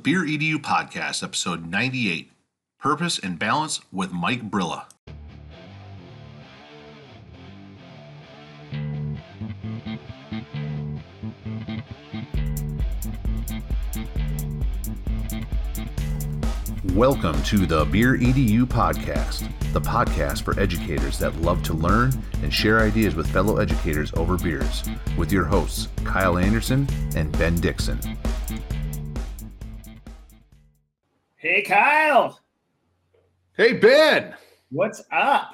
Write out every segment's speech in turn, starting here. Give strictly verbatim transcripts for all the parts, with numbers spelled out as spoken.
Beer E D U Podcast, episode ninety-eight, Purpose and Balance with Mike Brilla. Welcome to the Beer E D U Podcast, the podcast for educators that love to learn and share ideas with fellow educators over beers, with your hosts, Kyle Anderson and Ben Dixon. Hey, Kyle. Hey, Ben. What's up?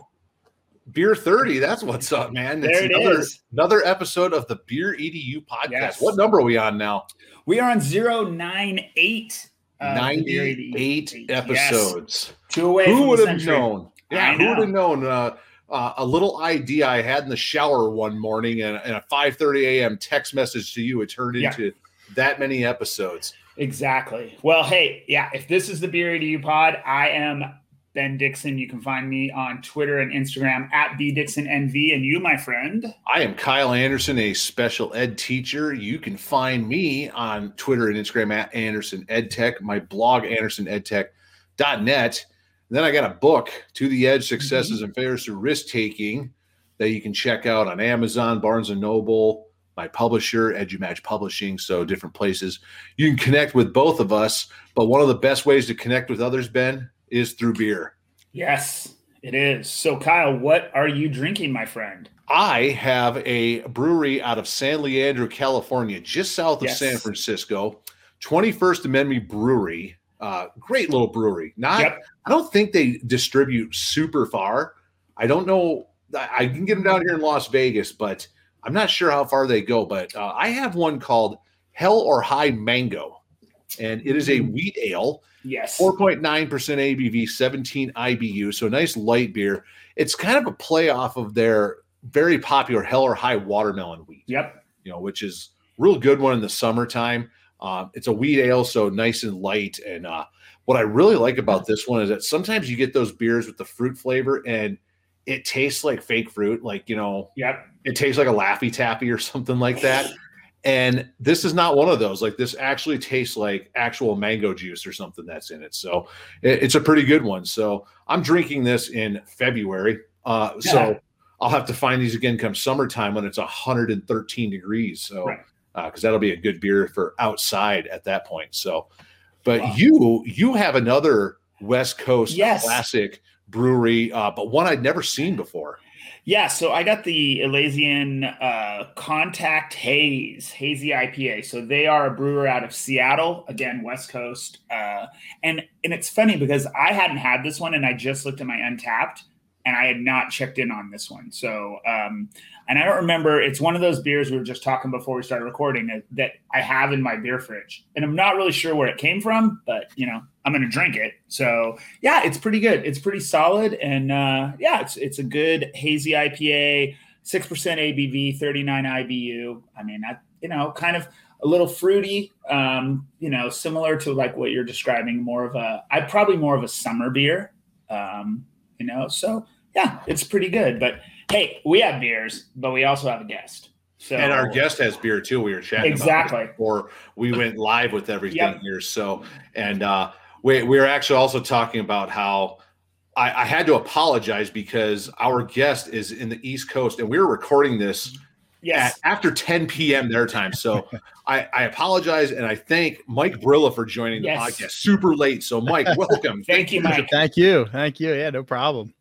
Beer thirty, that's what's up, man. There it's it another, is. Another episode of the Beer E D U Podcast. Yes. What number are we on now? We are on zero nine eight. Uh, ninety-eight episodes. Yes. Two away Who from would the have century. known? I Yeah, who know. would have known? Uh, uh, a little idea I had in the shower one morning and, and a five thirty a.m. text message to you, it turned Yeah. into that many episodes. Exactly. Well, hey, yeah, if this is the Beer E D U Pod, I am Ben Dixon. You can find me on Twitter and Instagram at B Dixon N V. And you, my friend? I am Kyle Anderson, a special ed teacher. You can find me on Twitter and Instagram at Anderson EdTech, my blog, anderson edtech dot net. And then I got a book, To the Edge, Successes Mm-hmm. and Failures Through Risk-Taking, that you can check out on Amazon, Barnes and Noble, my publisher, EduMatch Publishing, so different places. You can connect with both of us, but one of the best ways to connect with others, Ben, is through beer. Yes, it is. So, Kyle, what are you drinking, my friend? I have a brewery out of San Leandro, California, just south of Yes. San Francisco, twenty-first Amendment Brewery. Uh, great little brewery. Not, Yep. I don't think they distribute super far. I don't know. I I can get them down here in Las Vegas, but I'm not sure how far they go. But uh, I have one called Hell or High Mango, and it is a wheat ale. Yes. four point nine percent A B V, seventeen I B U, so a nice light beer. It's kind of a play off of their very popular Hell or High watermelon wheat, Yep. you know, which is a real good one in the summertime. Uh, it's a wheat ale, so nice and light. And uh, what I really like about this one is that sometimes you get those beers with the fruit flavor and it tastes like fake fruit, like, you know, Yep. it tastes like a Laffy Taffy or something like that. And this is not one of those. Like, this actually tastes like actual mango juice or something that's in it. So it, it's a pretty good one. So I'm drinking this in February. Uh, Yeah. So I'll have to find these again come summertime when it's one hundred thirteen degrees. So Right. because that'll be a good beer for outside at that point. So, but Wow. you you have another West Coast Yes. classic brewery, uh, but one I'd never seen before. Yeah, so I got the Elysian uh, Contact Haze, Hazy I P A. So they are a brewer out of Seattle, again, West Coast. Uh, and and it's funny because I hadn't had this one and I just looked at my Untapped and I had not checked in on this one. So, um, and I don't remember, it's one of those beers we were just talking before we started recording that, that I have in my beer fridge. And I'm not really sure where it came from, but, you know, I'm going to drink it. So, yeah, it's pretty good. It's pretty solid. And, uh, yeah, it's it's a good hazy I P A, six percent A B V, thirty-nine I B U. I mean, that, you know, kind of a little fruity, um, you know, similar to like what you're describing, more of a, I probably more of a summer beer, um, you know, so yeah, it's pretty good. But hey, we have beers, but we also have a guest. So, And our guest has beer too. We were chatting Exactly. about it before we went live with everything Yep. here. So, and uh, we we were actually also talking about how I, I had to apologize because our guest is in the East Coast, and we were recording this yes, at, after ten p.m. their time. So I, I apologize, and I thank Mike Brilla for joining the Yes. podcast super late. So, Mike, welcome. Thank you, Mike. Thank you. Thank you. Yeah, no problem.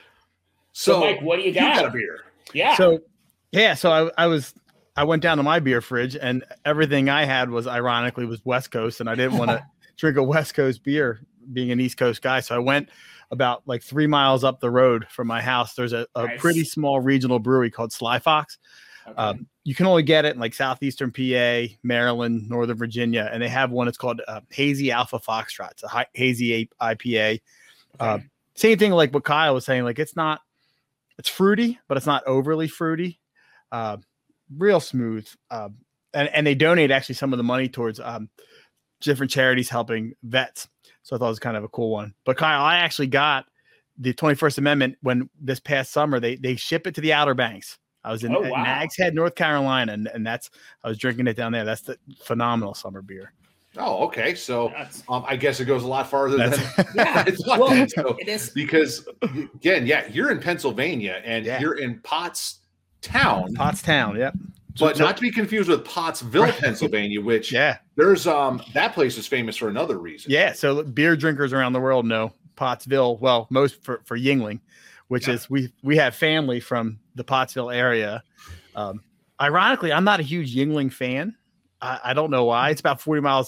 So, Mike, what do you You got? got a beer. Yeah. So, yeah, so I, I was, I went down to my beer fridge and everything I had was ironically was West Coast, and I didn't want to drink a West Coast beer being an East Coast guy. So I went about like three miles up the road from my house. There's a, a Nice. pretty small regional brewery called Sly Fox. Okay. Um, you can only get it in like Southeastern P A, Maryland, Northern Virginia, and they have one. It's called uh, Hazy Alpha Foxtrot. It's a high, hazy I P A. Uh, Okay. same thing like what Kyle was saying. Like it's not, it's fruity, but it's not overly fruity. Uh, real smooth. Uh, and, and they donate actually some of the money towards um, different charities helping vets. So I thought it was kind of a cool one. But Kyle, I actually got the twenty-first Amendment when this past summer they they ship it to the Outer Banks. I was in Oh, at wow. Nags Head, North Carolina, and, and that's I was drinking it down there. That's the phenomenal summer beer. Oh, okay. So That's- um, I guess it goes a lot farther than That's- Yeah. I thought. Well, So, it is. because again, yeah, you're in Pennsylvania and Yeah. you're in Pottstown, Pottstown. Yep. but So- not to be confused with Pottsville, Pennsylvania, which Yeah. there's um that place is famous for another reason. Yeah. So beer drinkers around the world know Pottsville. Well, most for, for Yingling, which Yeah. is we we have family from the Pottsville area. Um, ironically, I'm not a huge Yingling fan. I, I don't know why. It's about forty miles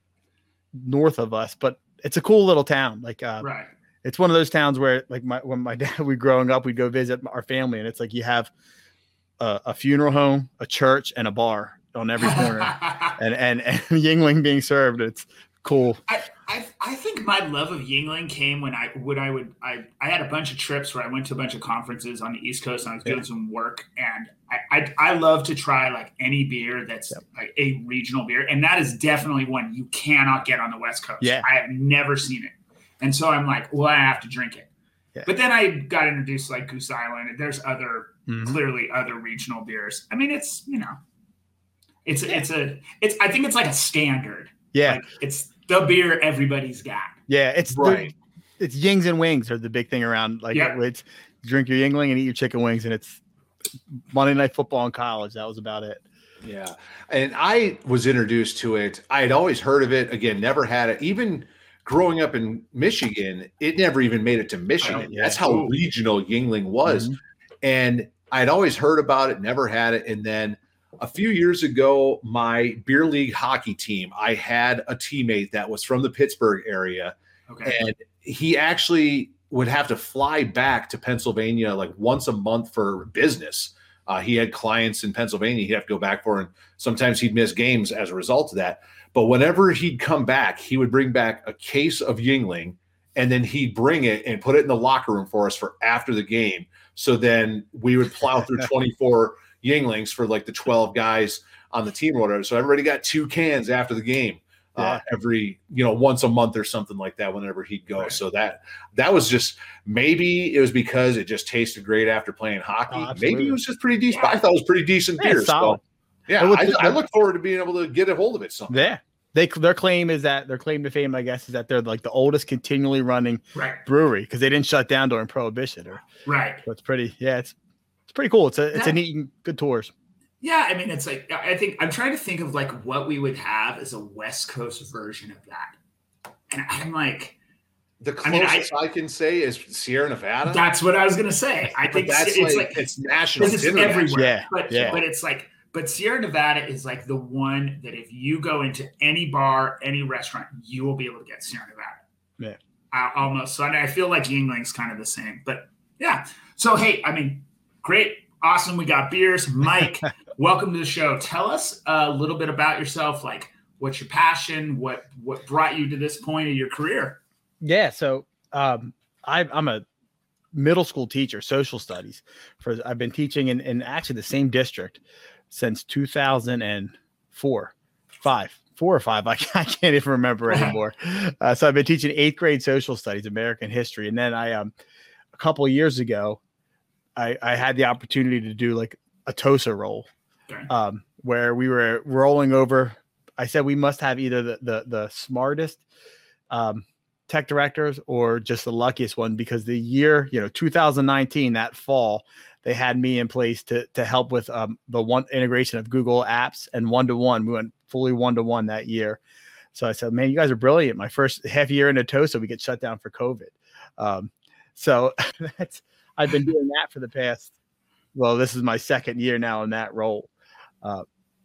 north of us, but it's a cool little town. Like uh, Right. it's one of those towns where, like, my when my dad we growing up, we'd go visit our family, and it's like you have a, a funeral home, a church, and a bar on every corner, and and and Yingling being served. It's cool. I, I I think my love of Yingling came when I when I would I, I had a bunch of trips where I went to a bunch of conferences on the East Coast and I was doing Yeah. some work, and I, I I love to try like any beer that's Yep. like a regional beer, and that is definitely one you cannot get on the West Coast. Yeah. I have never seen it, and so I'm like, well, I have to drink it. Yeah. But then I got introduced to like Goose Island, and there's other Mhm. clearly other regional beers. I mean, it's you know, it's it's a it's I think it's like a standard. Yeah, Like, it's the beer everybody's got. yeah. It's the- Right. it's yings and wings are the big thing around. Like, Yeah. it's drink your Yingling and eat your chicken wings, and it's Monday Night Football in college. That was about it. Yeah. And I was introduced to it. I had always heard of it. Again, never had it. Even growing up in Michigan, it never even made it to Michigan. yeah. That's how Ooh. regional Yingling was. Mhm. And I'd always heard about it, never had it. And then a few years ago, my beer league hockey team, I had a teammate that was from the Pittsburgh area. Okay. And he actually would have to fly back to Pennsylvania like once a month for business. Uh, he had clients in Pennsylvania he'd have to go back for, and sometimes he'd miss games as a result of that. But whenever he'd come back, he would bring back a case of Yingling, and then he'd bring it and put it in the locker room for us for after the game. So then we would plow through twenty-four Yinglings for like the twelve guys on the team or whatever. So everybody got two cans after the game. Uh, Yeah. every, you know, once a month or something like that, whenever he'd go. Right. So that, that was just, maybe it was because it just tasted great after playing hockey. Oh, maybe absolutely. it was just pretty decent. Yeah. I thought it was pretty decent Yeah, beer. it's solid. So yeah, It was- I, I look forward to being able to get a hold of it sometime. Yeah. They their claim is that their claim to fame, I guess, is that they're like the oldest continually running Right. brewery because they didn't shut down during Prohibition. Or Right. so it's pretty, yeah, it's it's pretty cool. It's a it's a Yeah. neat, good tours. Yeah. I mean, it's like, I think I'm trying to think of like what we would have as a West Coast version of that. And I'm like, The I mean, I- closest I, can say is Sierra Nevada. that's what I was going to say. I but think that's it's like, like, it's national. because it's it's international. everywhere. Yeah, But, yeah. but it's like, but Sierra Nevada is like the one that if you go into any bar, any restaurant, you will be able to get Sierra Nevada. Yeah. Uh, almost. So I, I feel like Yingling's kind of the same. But yeah. So, hey, I mean, great. Awesome. We got beers. Mike, welcome to the show. Tell us a little bit about yourself. Like, what's your passion? What what brought you to this point of your career? Yeah, so um, I, I'm a middle school teacher, social studies. For I've been teaching in, in actually the same district since two thousand four, five, four or five. I, can't- I can't even remember anymore. Uh, so I've been teaching eighth grade social studies, American history, and then I um a couple of years ago, I, I had the opportunity to do like a TOSA roll, Okay. um, where we were rolling over. I said we must have either the the, the smartest um, tech directors or just the luckiest one, because the year, you know, two thousand nineteen, that fall, they had me in place to to help with um, the one integration of Google Apps and one to one. We went fully one to one that year. So I said, man, you guys are brilliant. My first half year into TOSA, we get shut down for COVID. Um, so that's I've been doing that for the past. Well, this is my second year now in that role. Uh,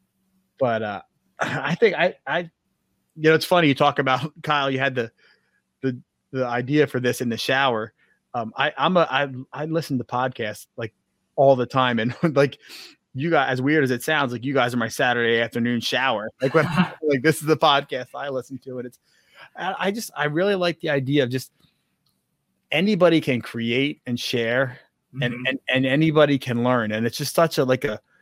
but uh, I think I, I, you know, it's funny you talk about Kyle. You had the, the, the idea for this in the shower. Um, I, I'm a, I, I listen to podcasts like all the time, and like you guys, as weird as it sounds, like you guys are my Saturday afternoon shower. Like when, like this is the podcast I listen to, and it's, I, I just, I really like the idea of just anybody can create and share. And, Mhm. and and anybody can learn, and it's just such a like a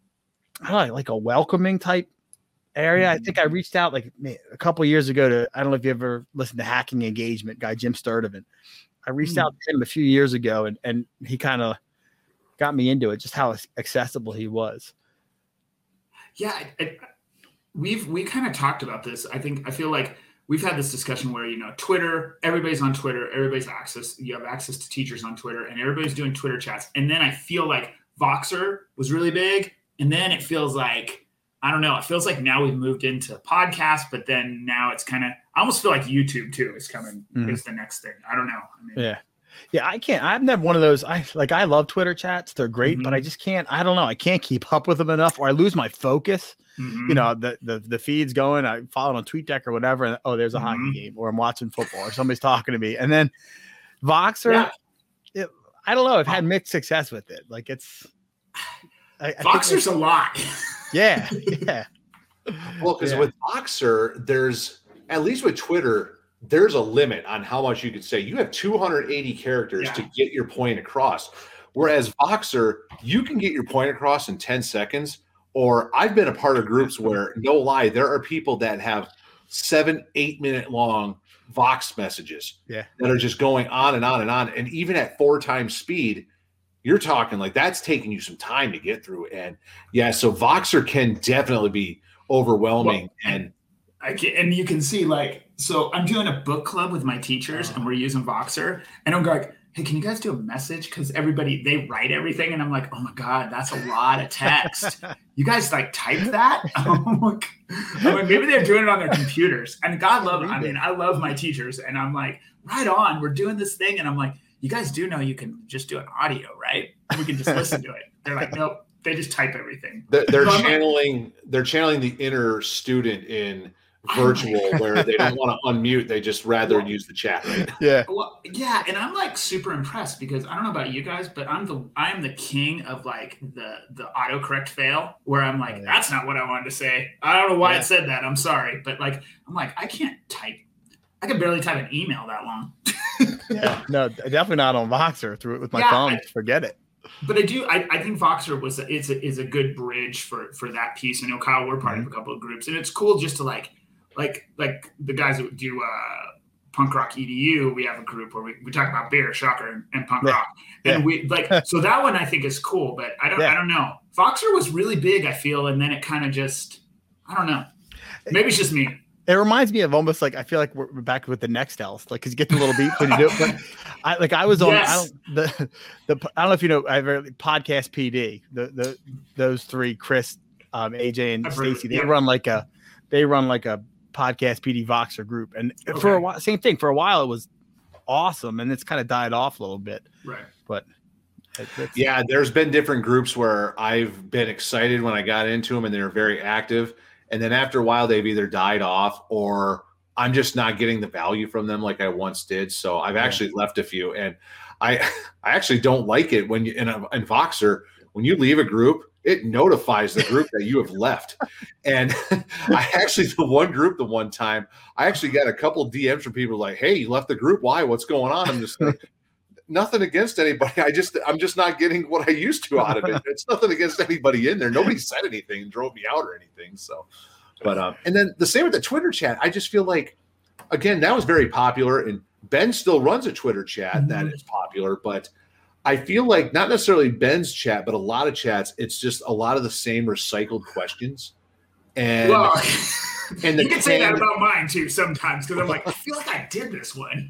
I don't know, like a welcoming type area. I think I reached out like man, a couple of years ago to I don't know if you ever listened to Hacking Engagement guy Jim Sturdivant. I reached Mm. out to him a few years ago, and and he kind of got me into it, just how accessible he was. Yeah, I, I, we've we kind of talked about this. I think I feel like we've had this discussion where, you know, Twitter, everybody's on Twitter, everybody's access, you have access to teachers on Twitter, and everybody's doing Twitter chats. And then I feel like Voxer was really big. And then it feels like, I don't know, it feels like now we've moved into podcasts, but then now it's kind of, I almost feel like YouTube too is coming, mm-hmm. is the next thing. I don't know. I mean, yeah. Yeah, I can't. I've never one of those. I like. I love Twitter chats. They're great, mm-hmm. but I just can't. I don't know. I can't keep up with them enough, or I lose my focus. Mm-hmm. You know, the the the feed's going. I follow on TweetDeck or whatever, and oh, there's a mm-hmm. hockey game, or I'm watching football, or somebody's talking to me, and then Voxer. Yeah. It, I don't know. I've had mixed success with it. Like it's. I, I Voxer's a lot. Yeah, yeah. Well, because yeah. with Voxer, there's at least with Twitter. There's a limit on how much you could say. You have two hundred eighty characters yeah. to get your point across. Whereas Voxer, you can get your point across in ten seconds. Or I've been a part of groups where, no lie, there are people that have seven, eight minute long Vox messages yeah. that are just going on and on and on. And even at four times speed, you're talking like that's taking you some time to get through. And yeah, so Voxer can definitely be overwhelming. Well, and I can, and you can see like, so I'm doing a book club with my teachers and we're using Voxer, and I'm like, hey, can you guys do a message? Because everybody, they write everything. And I'm like, oh my God, that's a lot of text. You guys like type that? I'm like, I'm like, maybe they're doing it on their computers. And God love them. I mean, I love my teachers. And I'm like, right on, we're doing this thing. And I'm like, you guys do know you can just do an audio, right? We can just listen to it. They're like, nope, they just type everything. They're, they're so channeling, like, they're channeling the inner student in virtual where they don't want to unmute, they just rather well, use the chat, right? Yeah. Well, yeah, and I'm like super impressed because I don't know about you guys, but I'm the I'm the king of like the the autocorrect fail where I'm like, oh, yeah. that's not what I wanted to say. I don't know why yeah. it said that. I'm sorry. But like I'm like, I can't type. I can barely type an email that long. Yeah, no, definitely not on Voxer through it with my yeah, phone. I, Forget it. But I do. I, I think Voxer was a, is a, is a good bridge for for that piece. I know Kyle, we're part mm-hmm. of a couple of groups, and it's cool just to like. Like like the guys that do uh, Punk Rock E D U, we have a group where we, we talk about beer, shocker, and, and punk yeah. rock, and yeah. we like so that one I think is cool. But I don't yeah. I don't know. Voxer was really big, I feel, and then it kind of just I don't know. Maybe it's just me. It reminds me of almost like I feel like we're back with the Nextels, like because you get the little beep when you do it. But I like I was on yes. I don't the the I don't know if you know I have a podcast P D. The the those three Chris, um, A J, and Stacy. They yeah. run like a they run like a. podcast P D Voxer group, and okay. for a while, same thing. For a while, it was awesome, and it's kind of died off a little bit. Right. But it, yeah, there's been different groups where I've been excited when I got into them, and they're very active, and then after a while, they've either died off or I'm just not getting the value from them like I once did. So I've actually yeah. left a few, and I I actually don't like it when you in a in Voxer when you leave a group. It notifies the group that you have left. And I actually, the one group, the one time, I actually got a couple of D Ms from people like, hey, you left the group. Why? What's going on? I'm just like, nothing against anybody. I just, I'm just not getting what I used to out of it. It's nothing against anybody in there. Nobody said anything and drove me out or anything. So, but, um, and then the same with the Twitter chat. I just feel like, again, that was very popular. And Ben still runs a Twitter chat mm-hmm. that is popular, but I feel like not necessarily Ben's chat, but a lot of chats, it's just a lot of the same recycled questions. And, well, and the you can say that about mine too sometimes because I'm like, I feel like I did this one.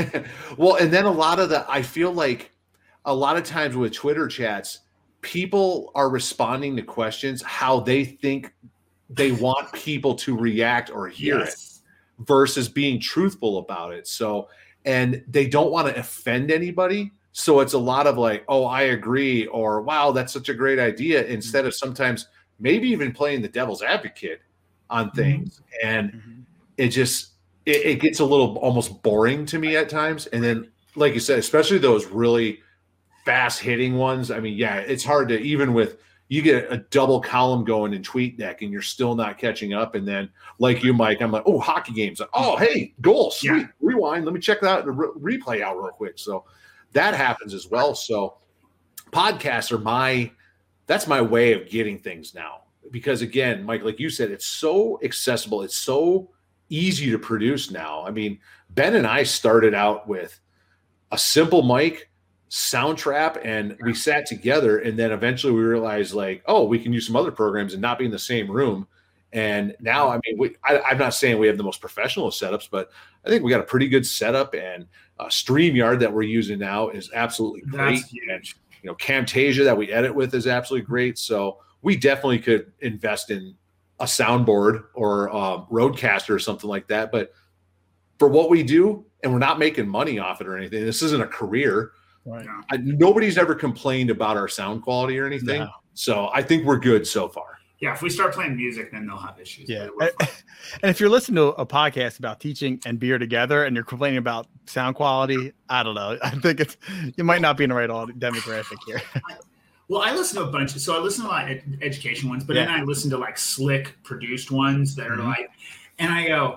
Well, and then a lot of the, I feel like a lot of times with Twitter chats, people are responding to questions how they think they want people to react or hear yes. it versus being truthful about it. So, and they don't want to offend anybody. So it's a lot of like, oh, I agree, or wow, that's such a great idea, instead of sometimes maybe even playing the devil's advocate on things. Mm-hmm. And mm-hmm. it just, it, it gets a little almost boring to me at times. And then, like you said, especially those really fast hitting ones. I mean, yeah, it's hard to, even with, you get a double column going in TweetDeck and you're still not catching up. And then like you, Mike, I'm like, oh, hockey games. Oh, hey, goal, sweet, yeah. rewind. Let me check that re- replay out real quick. So that happens as well. So podcasts are my, that's my way of getting things now. Because again, Mike, like you said, it's so accessible. It's so easy to produce now. I mean, Ben and I started out with a simple mic, Soundtrap, and we sat together. And then eventually we realized like, oh, we can use some other programs and not be in the same room. And now, I mean, we, I, I'm not saying we have the most professional setups, but I think we got a pretty good setup, and uh, StreamYard that we're using now is absolutely great. That's huge. You know, Camtasia that we edit with is absolutely great. So we definitely could invest in a soundboard or um, Rodecaster or something like that. But for what we do, and we're not making money off it or anything, this isn't a career. Right. I, nobody's ever complained about our sound quality or anything. No. So I think we're good so far. Yeah, if we start playing music, then they'll have issues. Yeah. And, and if you're listening to a podcast about teaching and beer together and you're complaining about sound quality, I don't know. I think it's you might not be in the right demographic here. Well, I listen to a bunch. Of, so I listen to a lot of ed- education ones, but Yeah. then I listen to like slick produced ones that are Mhm. like, and I go,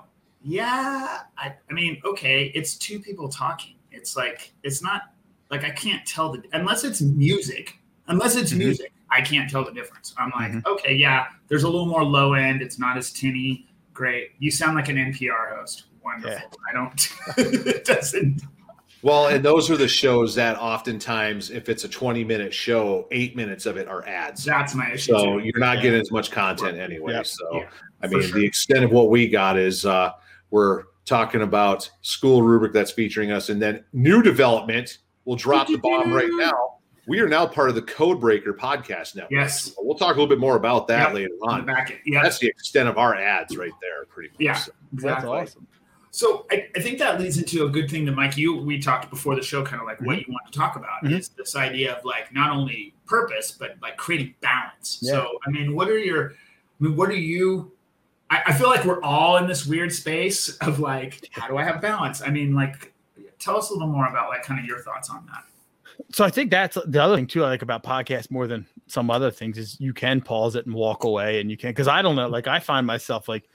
yeah, I, I mean, okay, it's two people talking. It's like, it's not like I can't tell the, unless it's music, unless it's Mhm. music, I can't tell the difference. I'm like, Mhm. okay, yeah, there's a little more low end. It's not as tinny. Great. You sound like an N P R host. Wonderful. Yeah. I don't, it doesn't. Well, and those are the shows that oftentimes, if it's a twenty minute show, eight minutes of it are ads. That's my issue. So too. you're not Yeah. getting as much content anyway. Yeah. So, Yeah, I for mean, sure. the extent of what we got is uh, we're talking about School Rubric that's featuring us, and then new development. We'll drop the bomb right now. We are now part of the Codebreaker podcast network. Yes. So we'll talk a little bit more about that Yep. later On the on. back end. Yeah. That's the extent of our ads right there, pretty much. Yeah. So, Exactly. That's awesome. So I, I think that leads into a good thing that Mike, you we talked before the show, kind of like what you want to talk about Mhm. is this idea of like not only purpose but like creating balance. Yeah. So I mean, what are your, I mean, what are you? I, I feel like we're all in this weird space of like, how do I have balance? I mean, like, tell us a little more about like kind of your thoughts on that. So I think that's the other thing too I like about podcasts more than some other things is you can pause it and walk away, and you can, because I don't know, like I find myself like,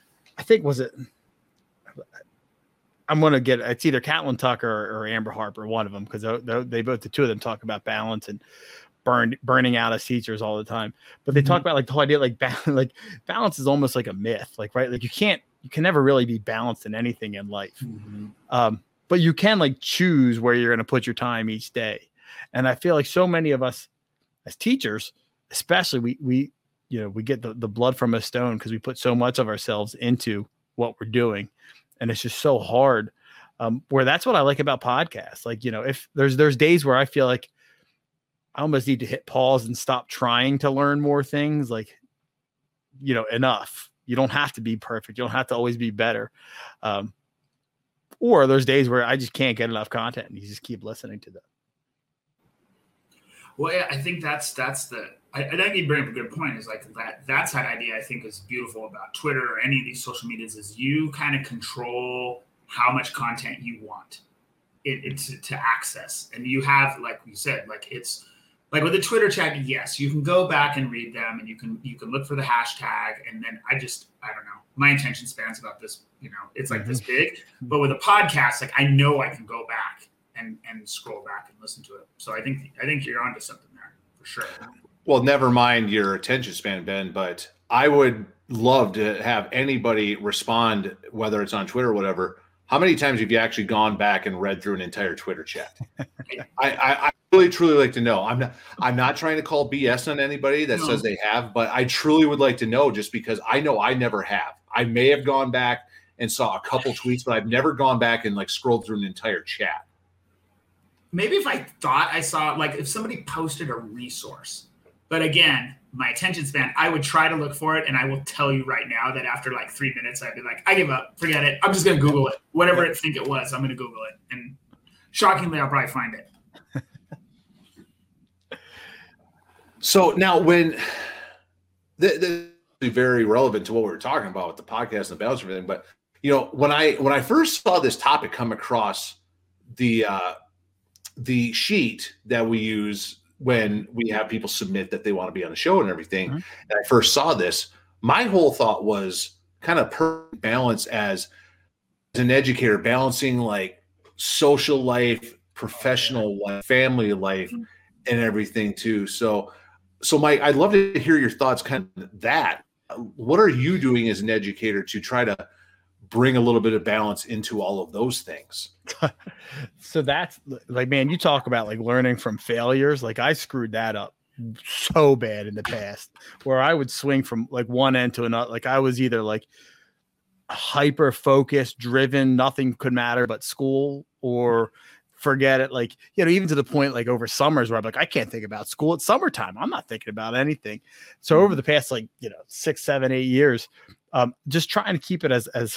I think was it, I'm going to get, it's either Catelyn Tucker or, or Amber Harper, one of them, because they, they both, the two of them talk about balance and burn, burning out as teachers all the time. But they Mhm. talk about like the whole idea, like, ba- like balance is almost like a myth, like, right? Like you can't, you can never really be balanced in anything in life. Um, but you can like choose where you're going to put your time each day. And I feel like so many of us as teachers, especially we, we, you know, we get the, the blood from a stone because we put so much of ourselves into what we're doing. And it's just so hard. Um, where that's what I like about podcasts. Like, you know, if there's, there's days where I feel like I almost need to hit pause and stop trying to learn more things. Like, you know, enough. You don't have to be perfect. You don't have to always be better. Um, or there's days where I just can't get enough content and you just keep listening to them. Well, yeah, I think that's that's the. I, I think you bring up a good point. Is like that. That's that idea. I think is beautiful about Twitter or any of these social medias. Is you kind of control how much content you want it, it to, to access, and you have, like you said, like it's like with the Twitter chat. Yes, you can go back and read them, and you can you can look for the hashtag, and then I just I don't know. My attention spans about this. You know, it's like this big. But with a podcast, like I know I can go back and and scroll back and listen to it. So I think I think you're onto something there for sure. Well, never mind your attention span, Ben, but I would love to have anybody respond, whether it's on Twitter or whatever. How many times have you actually gone back and read through an entire Twitter chat? I, I, I really, truly like to know. I'm not I'm not trying to call B S on anybody that No. says they have, but I truly would like to know, just because I know I never have. I may have gone back and saw a couple tweets, but I've never gone back and like scrolled through an entire chat. Maybe if I thought I saw, like if somebody posted a resource, but again, my attention span, I would try to look for it. And I will tell you right now that after like three minutes, I'd be like, I give up, forget it. I'm just going to Google it. Whatever I think it was, I'm going to Google it. And shockingly, I'll probably find it. So now when the, the very relevant to what we were talking about with the podcast and the balance and everything, but you know, when I when I first saw this topic come across the uh, the sheet that we use when we have people submit that they want to be on the show and everything, Mhm. and I first saw this, my whole thought was kind of perfect balance as, as an educator, balancing like social life, professional life, family life, and everything too. So, so Mike, I'd love to hear your thoughts, kind of that. What are you doing as an educator to try to bring a little bit of balance into all of those things? So that's like, man, you talk about like learning from failures. Like I screwed that up so bad in the past where I would swing from like one end to another. Like I was either like hyper focused, driven, nothing could matter but school, or forget it. Like, you know, even to the point like over summers where I'm like, I can't think about school. It's summertime. I'm not thinking about anything. So over the past like, you know, six, seven, eight years, um, just trying to keep it as, as,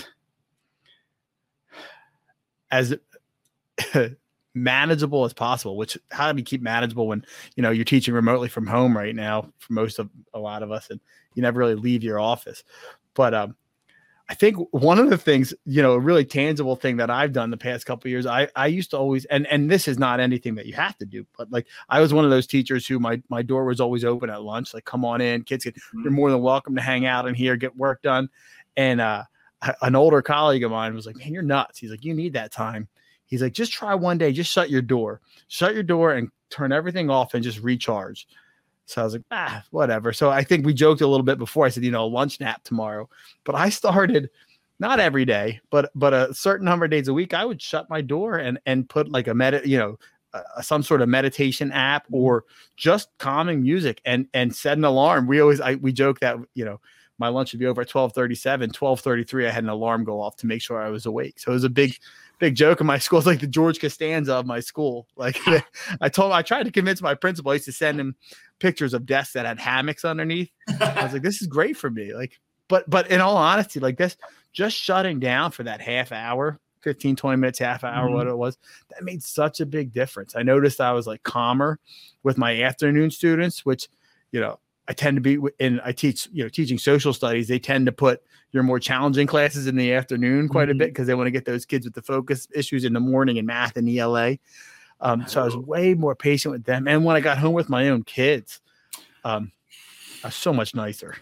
as manageable as possible, which how do you keep manageable when, you know, you're teaching remotely from home right now for most of a lot of us, and you never really leave your office. But, um, I think one of the things, you know, a really tangible thing that I've done the past couple of years, I, I used to always, and, and this is not anything that you have to do, but like, I was one of those teachers who my, my door was always open at lunch. Like, come on in, kids, get, you're more than welcome to hang out in here, get work done. And, uh, an older colleague of mine was like, man, you're nuts. He's like, you need that time. He's like, just try one day, just shut your door, shut your door and turn everything off and just recharge. So I was like, ah, whatever. So I think we joked a little bit before. I said, you know, lunch nap tomorrow. But I started, not every day, but but a certain number of days a week, I would shut my door and and put like a med, you know, uh, some sort of meditation app or just calming music, and and set an alarm. We always I we joke that, you know, my lunch would be over at twelve thirty-seven, twelve thirty-three. I had an alarm go off to make sure I was awake. So it was a big, big joke in my school. It's like the George Costanza of my school. Like I told him, I tried to convince my principal. I used to send him pictures of desks that had hammocks underneath. I was like, this is great for me. Like, but, but in all honesty, like this, just shutting down for that half hour, fifteen, twenty minutes, half hour, mm-hmm. what it was, that made such a big difference. I noticed I was like calmer with my afternoon students, which, you know, I tend to be in, I teach, you know, teaching social studies. They tend to put your more challenging classes in the afternoon quite mm-hmm. a bit because they want to get those kids with the focus issues in the morning in math and E L A. Um, so I was way more patient with them. And when I got home with my own kids, um, I was so much nicer.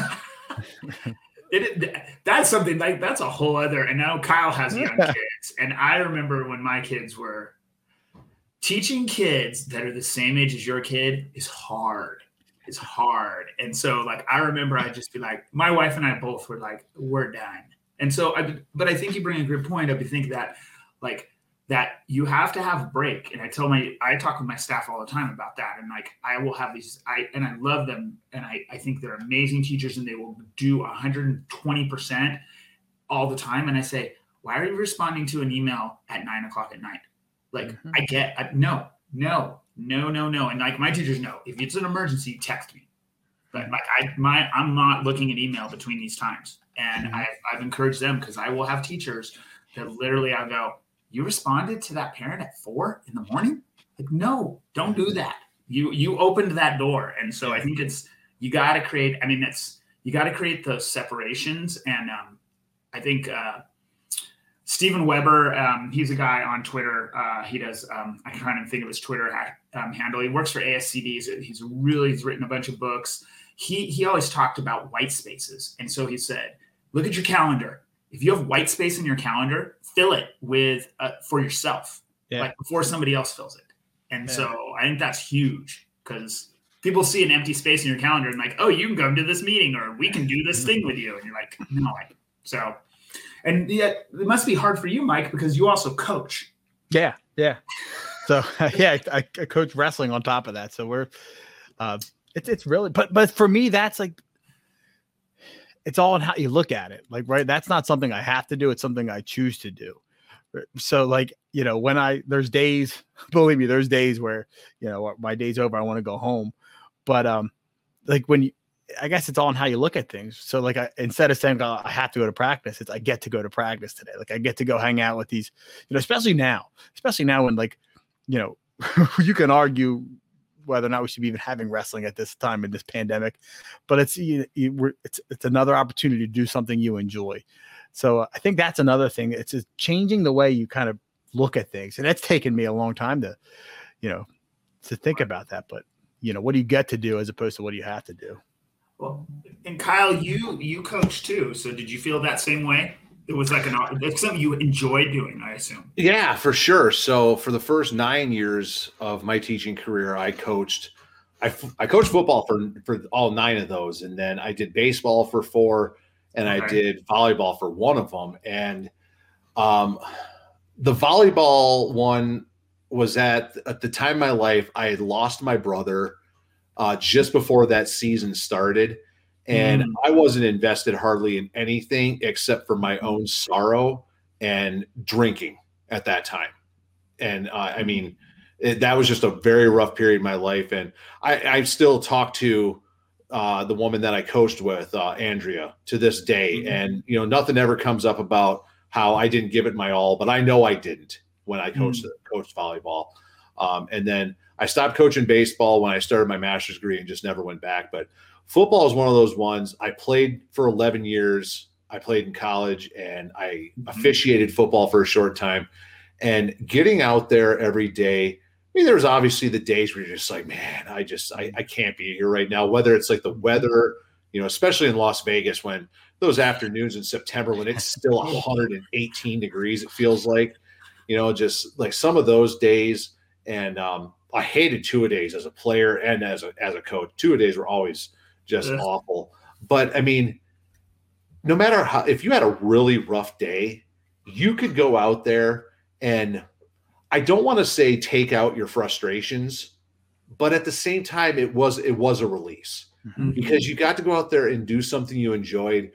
It, that's something like that's a whole other, and now Kyle has young kids, and I remember when my kids were teaching kids that are the same age as your kid is hard. It's hard. And so like, I remember I'd just be like, my wife and I both were like, we're done. And so, I, but I think you bring a good point up. You think that like, that you have to have a break. And I tell my, I talk with my staff all the time about that. And like, I will have these, I, and I love them. And I, I think they're amazing teachers and they will do one hundred twenty percent all the time. And I say, why are you responding to an email at nine o'clock at night? Like mm-hmm. I get, I, no, no, no, no, no. And like my teachers know, if it's an emergency, text me. But like I, my, I'm not looking at email between these times. And mm-hmm. I, I've encouraged them because I will have teachers that literally I go, you responded to that parent at four in the morning? Like, no, don't do that. You you opened that door. And so I think it's, you got to create, I mean, that's, you got to create those separations. And um, I think uh, Steven Weber, um, he's a guy on Twitter. Uh, he does, um, I can't even think of his Twitter ha- um, handle. He works for A S C Ds. He's really, he's written a bunch of books. He He always talked about white spaces. And so he said, look at your calendar. If you have white space in your calendar, fill it with uh, for yourself, yeah. like before somebody else fills it. And yeah. so I think that's huge because people see an empty space in your calendar and like, oh, you can come to this meeting or we can do this thing with you. And you're like, no. So, and yet it must be hard for you, Mike, because you also coach. Yeah. Yeah. So yeah, I, I coach wrestling on top of that. So we're, uh, it's, it's really, but, but for me, that's like, it's all in how you look at it. Like, right. That's not something I have to do. It's something I choose to do. So like, you know, when I, there's days, believe me, there's days where, you know, my day's over, I want to go home. But um, like when you, I guess it's all in how you look at things. So like, I, instead of saying, oh, I have to go to practice, it's, I get to go to practice today. Like I get to go hang out with these, you know, especially now, especially now when like, you know, you can argue whether or not we should be even having wrestling at this time in this pandemic, but it's, you, you, we're, it's, it's another opportunity to do something you enjoy. So uh, I think that's another thing. It's just changing the way you kind of look at things. And that's taken me a long time to, you know, to think about that, but you know, what do you get to do as opposed to what do you have to do? Well, and Kyle, you, you coach too. So did you feel that same way? It was like an, it's something you enjoyed doing, I assume. Yeah, for sure. So for the first nine years of my teaching career, I coached, I, I coached football for, for all nine of those. And then I did baseball for four and okay. I did volleyball for one of them. And um, the volleyball one was at, at the time of my life, I had lost my brother uh, just before that season started. And mm. I wasn't invested hardly in anything except for my own sorrow and drinking at that time. And uh, I mean, it, that was just a very rough period in my life. And I, I still talk to uh, the woman that I coached with, uh, Andrea, to this day. Mm-hmm. And, you know, nothing ever comes up about how I didn't give it my all, but I know I didn't when I coached, mm-hmm. coached volleyball. Um, and then I stopped coaching baseball when I started my master's degree and just never went back. But football is one of those ones. I played for eleven years. I played in college and I officiated football for a short time. And getting out there every day, I mean, there's obviously the days where you're just like, man, I just, I, I can't be here right now. Whether it's like the weather, you know, especially in Las Vegas, when those afternoons in September, when it's still one hundred eighteen degrees, it feels like, you know, just like some of those days. And um, I hated two-a-days as a player and as a, as a coach. Two-a-days were always just yeah. awful. But I mean, no matter how, if you had a really rough day, you could go out there and I don't want to say take out your frustrations, but at the same time, it was, it was a release mm-hmm. because you got to go out there and do something you enjoyed.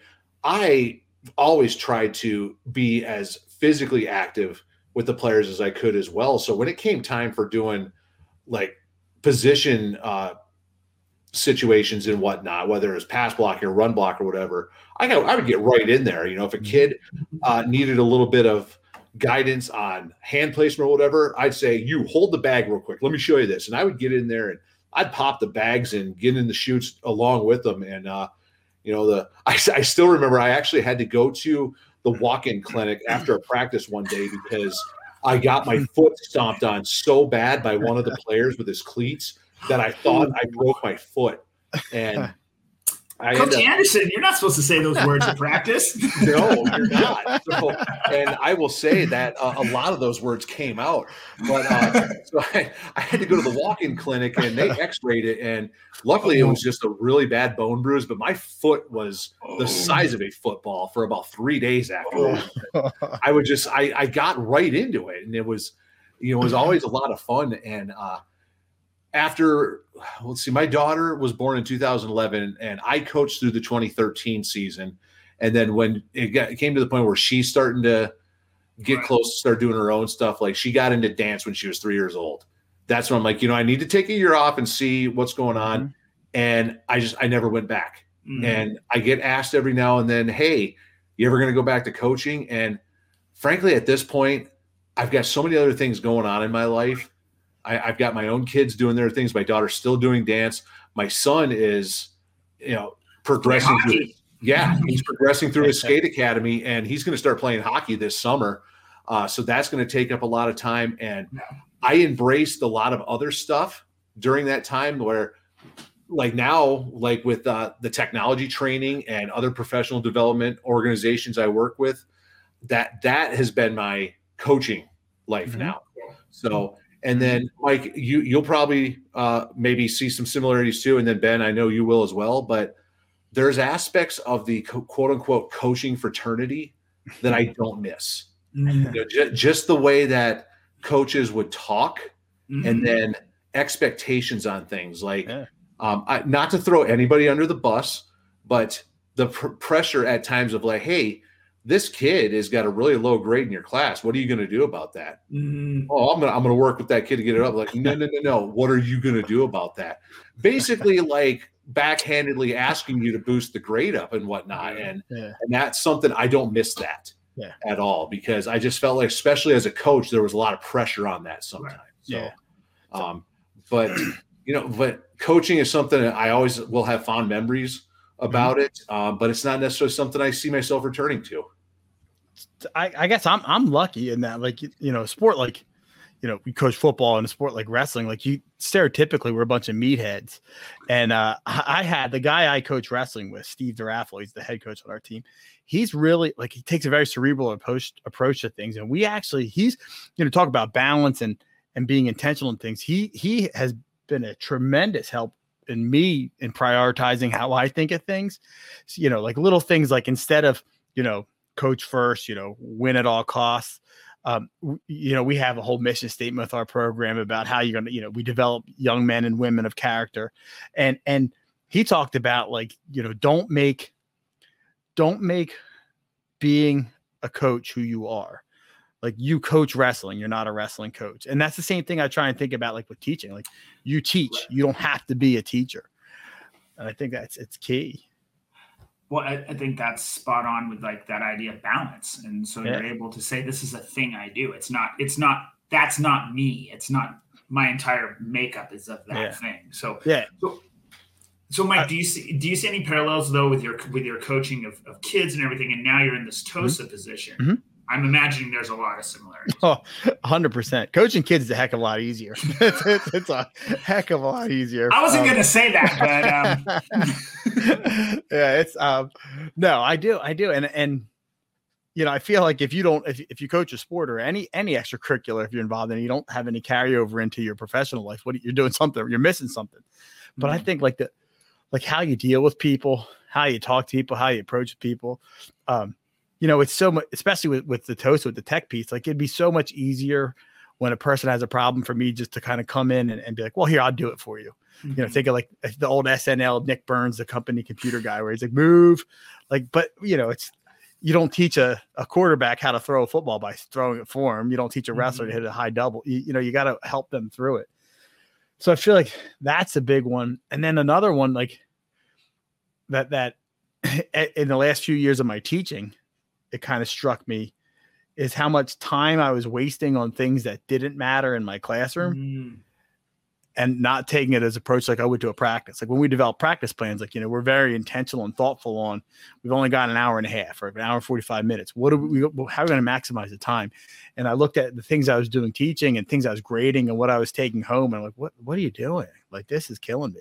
I always tried to be as physically active with the players as I could as well. So when it came time for doing like position uh, situations and whatnot, whether it was pass block or run block or whatever, I got, I would get right in there. You know, if a kid uh, needed a little bit of guidance on hand placement or whatever, I'd say, you hold the bag real quick. Let me show you this. And I would get in there and I'd pop the bags and get in the chutes along with them. And, uh, you know, the, I, I still remember I actually had to go to the walk-in clinic after a practice one day because I got my foot stomped on so bad by one of the players with his cleats that I thought I broke my foot. And I Coach Anderson, you're not supposed to say those words in practice. No, you're not. So, and I will say that uh, a lot of those words came out. But uh, so I, I had to go to the walk-in clinic and they x-rayed it. And luckily it was just a really bad bone bruise, but my foot was the size of a football for about three days after that. I would just, I, I got right into it. And it was, you know, it was always a lot of fun. And uh, after, let's see, my daughter was born in two thousand eleven and I coached through the twenty thirteen season. And then when it, got, it came to the point where she's starting to get right. close to start doing her own stuff, like she got into dance when she was three years old. That's when I'm like, you know, I need to take a year off and see what's going on. Mm-hmm. And I just, I never went back. Mm-hmm. And I get asked every now and then, hey, you ever going to go back to coaching? And frankly, at this point, I've got so many other things going on in my life. I, I've got my own kids doing their things. My daughter's still doing dance. My son is, you know, progressing. Through, yeah, he's progressing through his skate academy, and he's going to start playing hockey this summer. Uh, so that's going to take up a lot of time. And I embraced a lot of other stuff during that time where, like now, like with uh, the technology training and other professional development organizations I work with, that that has been my coaching life mm-hmm. now. So. And then, Mike, you, you'll probably uh, maybe see some similarities too. And then, Ben, I know you will as well. But there's aspects of the co- quote-unquote coaching fraternity that I don't miss. Mm-hmm. You know, j- just the way that coaches would talk mm-hmm. and then expectations on things. Like, yeah. um, I, not to throw anybody under the bus, but the pr- pressure at times of like, hey, this kid has got a really low grade in your class. What are you going to do about that? Mm. Oh, I'm going to, I'm going to work with that kid to get it up. Like, no, no, no, no. What are you going to do about that? Basically like backhandedly asking you to boost the grade up and whatnot. And, yeah. and that's something I don't miss that yeah. at all, because I just felt like, especially as a coach, there was a lot of pressure on that sometimes. Right. So, yeah. um, but you know, but coaching is something that I always will have fond memories about mm-hmm. it, um, but it's not necessarily something I see myself returning to. I, I guess I'm I'm lucky in that, like, you know, sport like, you know, we coach football in a sport like wrestling, like you stereotypically we're a bunch of meatheads. And uh, I had the guy I coach wrestling with, Steve Duraffalo, he's the head coach on our team. He's really like, he takes a very cerebral approach approach to things. And we actually, he's, you know, talk about balance and and being intentional in things. He he has been a tremendous help in me in prioritizing how I think of things. So, you know, like little things like instead of, you know, coach first, you know, win at all costs. um, w- you know, we have a whole mission statement with our program about how you're going to, you know, we develop young men and women of character. And, and he talked about like, you know, don't make, don't make being a coach who you are. Like you coach wrestling, you're not a wrestling coach. And that's the same thing I try and think about like with teaching. Like you teach, you don't have to be a teacher. And I think that's, it's key. Well, I, I think that's spot on with like that idea of balance. And so Yeah. you're able to say, this is a thing I do. It's not, it's not, that's not me. It's not my entire makeup is of that Yeah. thing. So, Yeah. So, so Mike, I- do you see, do you see any parallels though with your, with your coaching of, of kids and everything? And now you're in this TOSA mm-hmm. position. Mm-hmm. I'm imagining there's a lot of similarities. Oh, one hundred percent. Coaching kids is a heck of a lot easier. it's, it's, it's a heck of a lot easier. I wasn't um, going to say that, but um, yeah, it's um, no, I do, I do, and and you know, I feel like if you don't, if if you coach a sport or any any extracurricular, if you're involved in it, you don't have any carryover into your professional life. What you're doing something, you're missing something. But mm-hmm. I think like the like how you deal with people, how you talk to people, how you approach people. Um, You know, it's so much, especially with, with the TOSA, with the tech piece, like it'd be so much easier when a person has a problem for me just to kind of come in and, and be like, well, here, I'll do it for you. Mm-hmm. You know, think of like the old S N L, Nick Burns, the company computer guy, where he's like, move. Like, but, you know, it's, you don't teach a, a quarterback how to throw a football by throwing it for him. You don't teach a wrestler mm-hmm. to hit a high double. You, you know, you got to help them through it. So I feel like that's a big one. And then another one, like that, that in the last few years of my teaching, it kind of struck me is how much time I was wasting on things that didn't matter in my classroom mm. and not taking it as approach like I would to a practice. Like when we develop practice plans, like, you know, we're very intentional and thoughtful on, we've only got an hour and a half or an hour and forty-five minutes. What are we, how are we going to maximize the time? And I looked at the things I was doing teaching and things I was grading and what I was taking home. And I'm like, what, what are you doing? Like, this is killing me.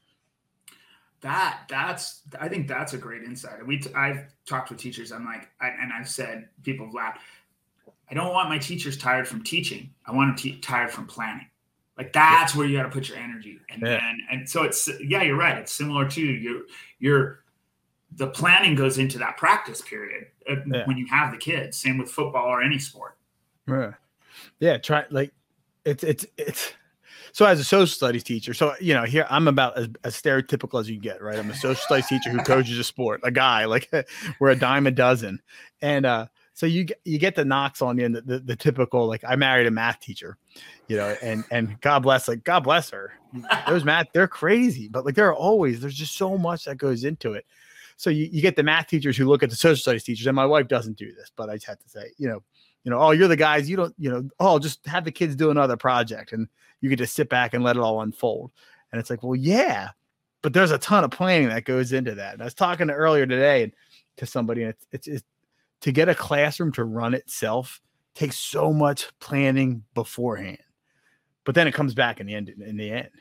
That that's I think that's a great insight. And we t- I've talked with teachers. I'm like, I, and I've said, people have laughed. I don't want my teachers tired from teaching. I want them t- tired from planning. Like that's yeah. where you got to put your energy. And yeah. and and so it's yeah, you're right. It's similar to your your the planning goes into that practice period uh, yeah. when you have the kids. Same with football or any sport. Yeah, yeah. Try like it's it's it's. So as a social studies teacher, so, you know, here I'm about as, as stereotypical as you get, right? I'm a social studies teacher who coaches a sport, a guy, like we're a dime a dozen. And uh, so you, you get the knocks on you and the, the, the typical, like I married a math teacher, you know, and, and God bless, like, God bless her. Those math, they're crazy, but like there are always, there's just so much that goes into it. So you, you get the math teachers who look at the social studies teachers, and my wife doesn't do this, but I just have to say, you know, you know, oh, you're the guys, you don't, you know, oh, just have the kids do another project and you could just sit back and let it all unfold. And it's like, well, yeah, but there's a ton of planning that goes into that. And I was talking to earlier today to somebody, and it's, it's, it's to get a classroom to run itself takes so much planning beforehand, but then it comes back in the end, in the end.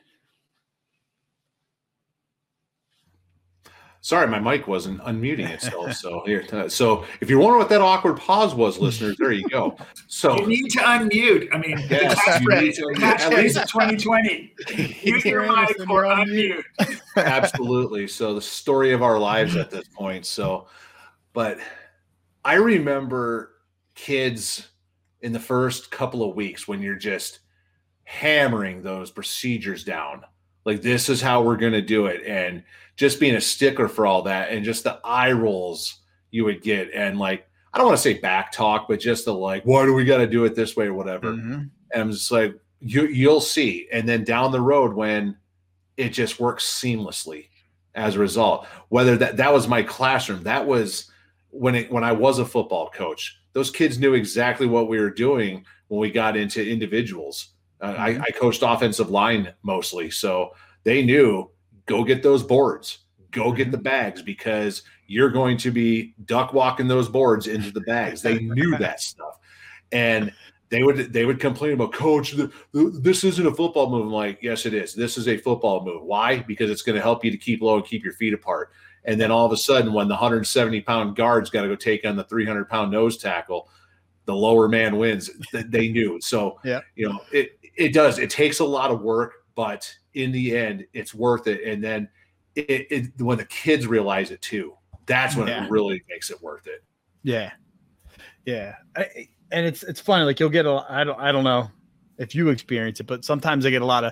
Sorry, my mic wasn't unmuting itself. So here, so if you're wondering what that awkward pause was, listeners, there you go. So you need to unmute. I mean, yes, the catchphrase of twenty twenty. Use your mic or unmute. Absolutely. So the story of our lives at this point. So, but I remember kids in the first couple of weeks when you're just hammering those procedures down. Like, this is how we're going to do it. And just being a stickler for all that and just the eye rolls you would get. And like, I don't want to say back talk, but just the like, why do we got to do it this way or whatever? Mm-hmm. And I'm just like, you, you'll see. And then down the road when it just works seamlessly as a result, whether that, that was my classroom, that was when it, when I was a football coach, those kids knew exactly what we were doing when we got into individuals. Uh, mm-hmm. I, I coached offensive line mostly. So they knew, go get those boards, go get the bags, because you're going to be duck walking those boards into the bags. They knew that stuff. And they would, they would complain about, coach, the, the, this isn't a football move. I'm like, yes, it is. This is a football move. Why? Because it's going to help you to keep low and keep your feet apart. And then all of a sudden, when the one hundred seventy pound guard's got to go take on the three hundred pound nose tackle, the lower man wins. They knew. So, yeah, you know, it, it does. It takes a lot of work, but in the end, it's worth it. And then it, it when the kids realize it too, that's when yeah. it really makes it worth it. Yeah. Yeah. I, and it's it's funny. Like you'll get a I don't I don't know if you experience it, but sometimes I get a lot of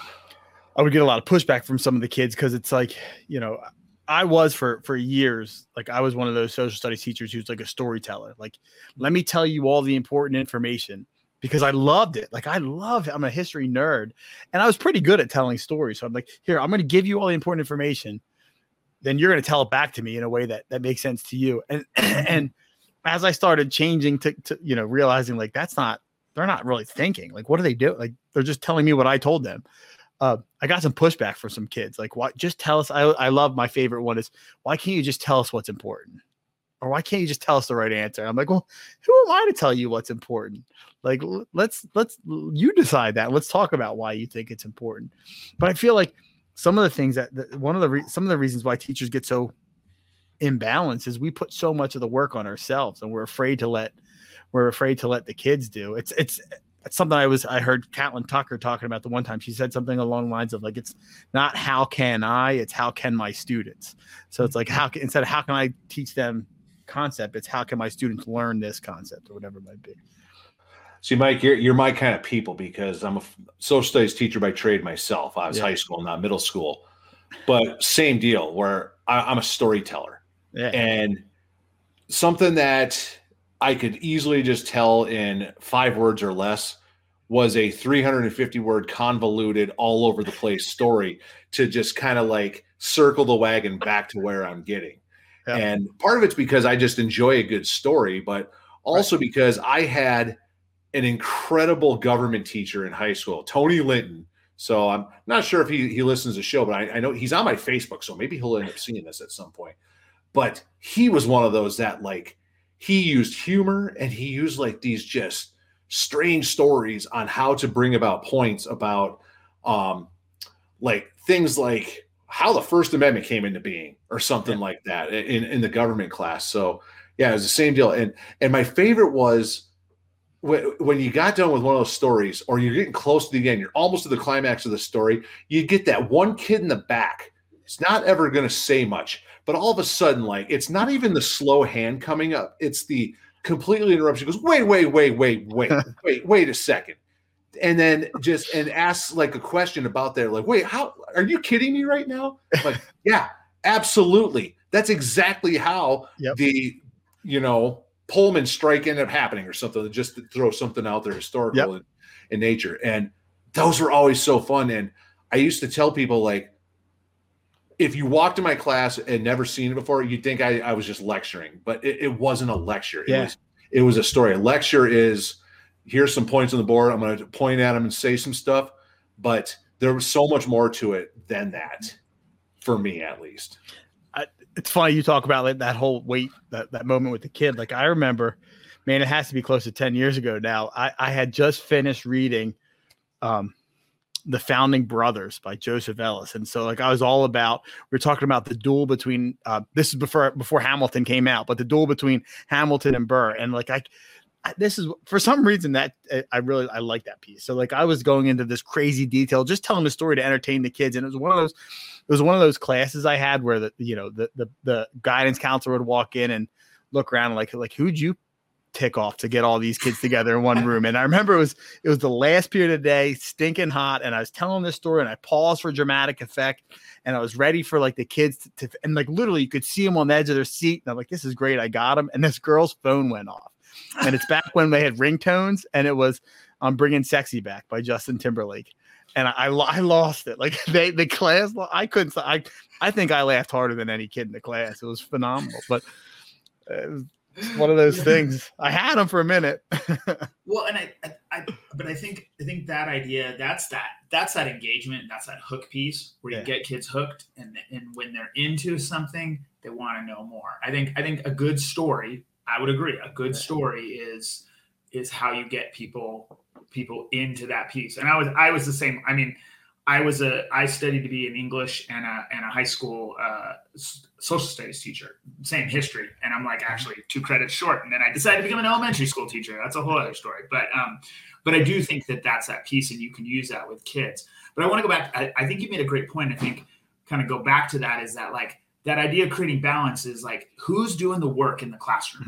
I would get a lot of pushback from some of the kids because it's like, you know, I was for for years, like I was one of those social studies teachers who's like a storyteller. Like, let me tell you all the important information because I loved it. Like I love it. I'm a history nerd and I was pretty good at telling stories. So I'm like, here, I'm going to give you all the important information. Then you're going to tell it back to me in a way that that makes sense to you. And and as I started changing to, to you know, realizing like that's not, they're not really thinking. Like, what do they do? Like, they're just telling me what I told them. Uh, I got some pushback from some kids. Like, why? Just tell us. I, I love my favorite one is, why can't you just tell us what's important? Or why can't you just tell us the right answer? I'm like, well, who am I to tell you what's important? Like, let's, let's, you decide that. Let's talk about why you think it's important. But I feel like some of the things that, that one of the, re- some of the reasons why teachers get so imbalanced is we put so much of the work on ourselves and we're afraid to let, we're afraid to let the kids do. It's, it's, It's something I was, I heard Caitlin Tucker talking about the one time. She said something along the lines of like, it's not how can I, it's how can my students. So it's like, how can, instead of how can I teach them concept, it's how can my students learn this concept or whatever it might be. See, Mike, you're, you're my kind of people because I'm a social studies teacher by trade myself. I was Yeah. high school, not middle school, but same deal where I, I'm a storyteller. Yeah. And something that I could easily just tell in five words or less was a three hundred fifty word convoluted all over the place story to just kind of like circle the wagon back to where I'm getting. Yeah. And part of it's because I just enjoy a good story, but also Right. because I had an incredible government teacher in high school, Tony Linton. So I'm not sure if he, he listens to the show, but I, I know he's on my Facebook. So maybe he'll end up seeing this at some point, but he was one of those that like, he used humor and he used like these just strange stories on how to bring about points about um, like things like how the First Amendment came into being or something yeah. like that in, in the government class. So yeah, it was the same deal. And, and my favorite was when, when you got done with one of those stories or you're getting close to the end, you're almost to the climax of the story, you get that one kid in the back. It's not ever going to say much. But all of a sudden, like, it's not even the slow hand coming up. It's the completely interruption. It goes, wait, wait, wait, wait, wait, wait, wait a second. And then just, and asks like a question about that. Like, wait, how, are you kidding me right now? Like, yeah, absolutely. That's exactly how yep. the, you know, Pullman strike ended up happening or something, just to throw something out there historical yep. in, in nature. And those were always so fun. And I used to tell people like, if you walked in my class and never seen it before, you'd think I, I was just lecturing, but it, it wasn't a lecture. It yeah. was, it was a story. A lecture is here's some points on the board. I'm going to point at them and say some stuff, but there was so much more to it than that for me, at least. I, it's funny. You talk about like that whole wait, that, that moment with the kid. Like I remember, man, it has to be close to ten years ago now. I, I had just finished reading, um, The Founding Brothers by Joseph Ellis. And so like I was all about, we were talking about the duel between, uh, this is before, before Hamilton came out, but the duel between Hamilton and Burr. And like, I, I this is for some reason that I really, I like that piece. So like I was going into this crazy detail, just telling the story to entertain the kids. And it was one of those, it was one of those classes I had where the, you know, the, the, the guidance counselor would walk in and look around and like, like, who'd you tick off to get all these kids together in one room? And I remember it was it was the last period of the day, stinking hot, and I was telling this story and I paused for dramatic effect and I was ready for like the kids to, to and like literally you could see them on the edge of their seat and I'm like, this is great, I got them. And this girl's phone went off, and it's back when they had ringtones, and it was I'm Bringing Sexy Back by Justin Timberlake. And I, I, I lost it. Like they, the class, I couldn't, I, I think I laughed harder than any kid in the class. It was phenomenal, but it was, it's one of those things. I had them for a minute. Well, and I, I, I, but I think, I think that idea, that's that, that's that engagement, that's that hook piece where you yeah. get kids hooked, and and when they're into something, they want to know more. I think, I think a good story, I would agree, a good story is, is how you get people, people into that piece. And I was, I was the same. I mean, I was a, I studied to be an English and a, and a high school uh, social studies teacher, same history. And I'm like actually two credits short. And then I decided to become an elementary school teacher. That's a whole other story. But, um, but I do think that that's that piece, and you can use that with kids. But I want to go back. I, I think you made a great point. I think kind of go back to that is that like that idea of creating balance is like, who's doing the work in the classroom? Mm-hmm.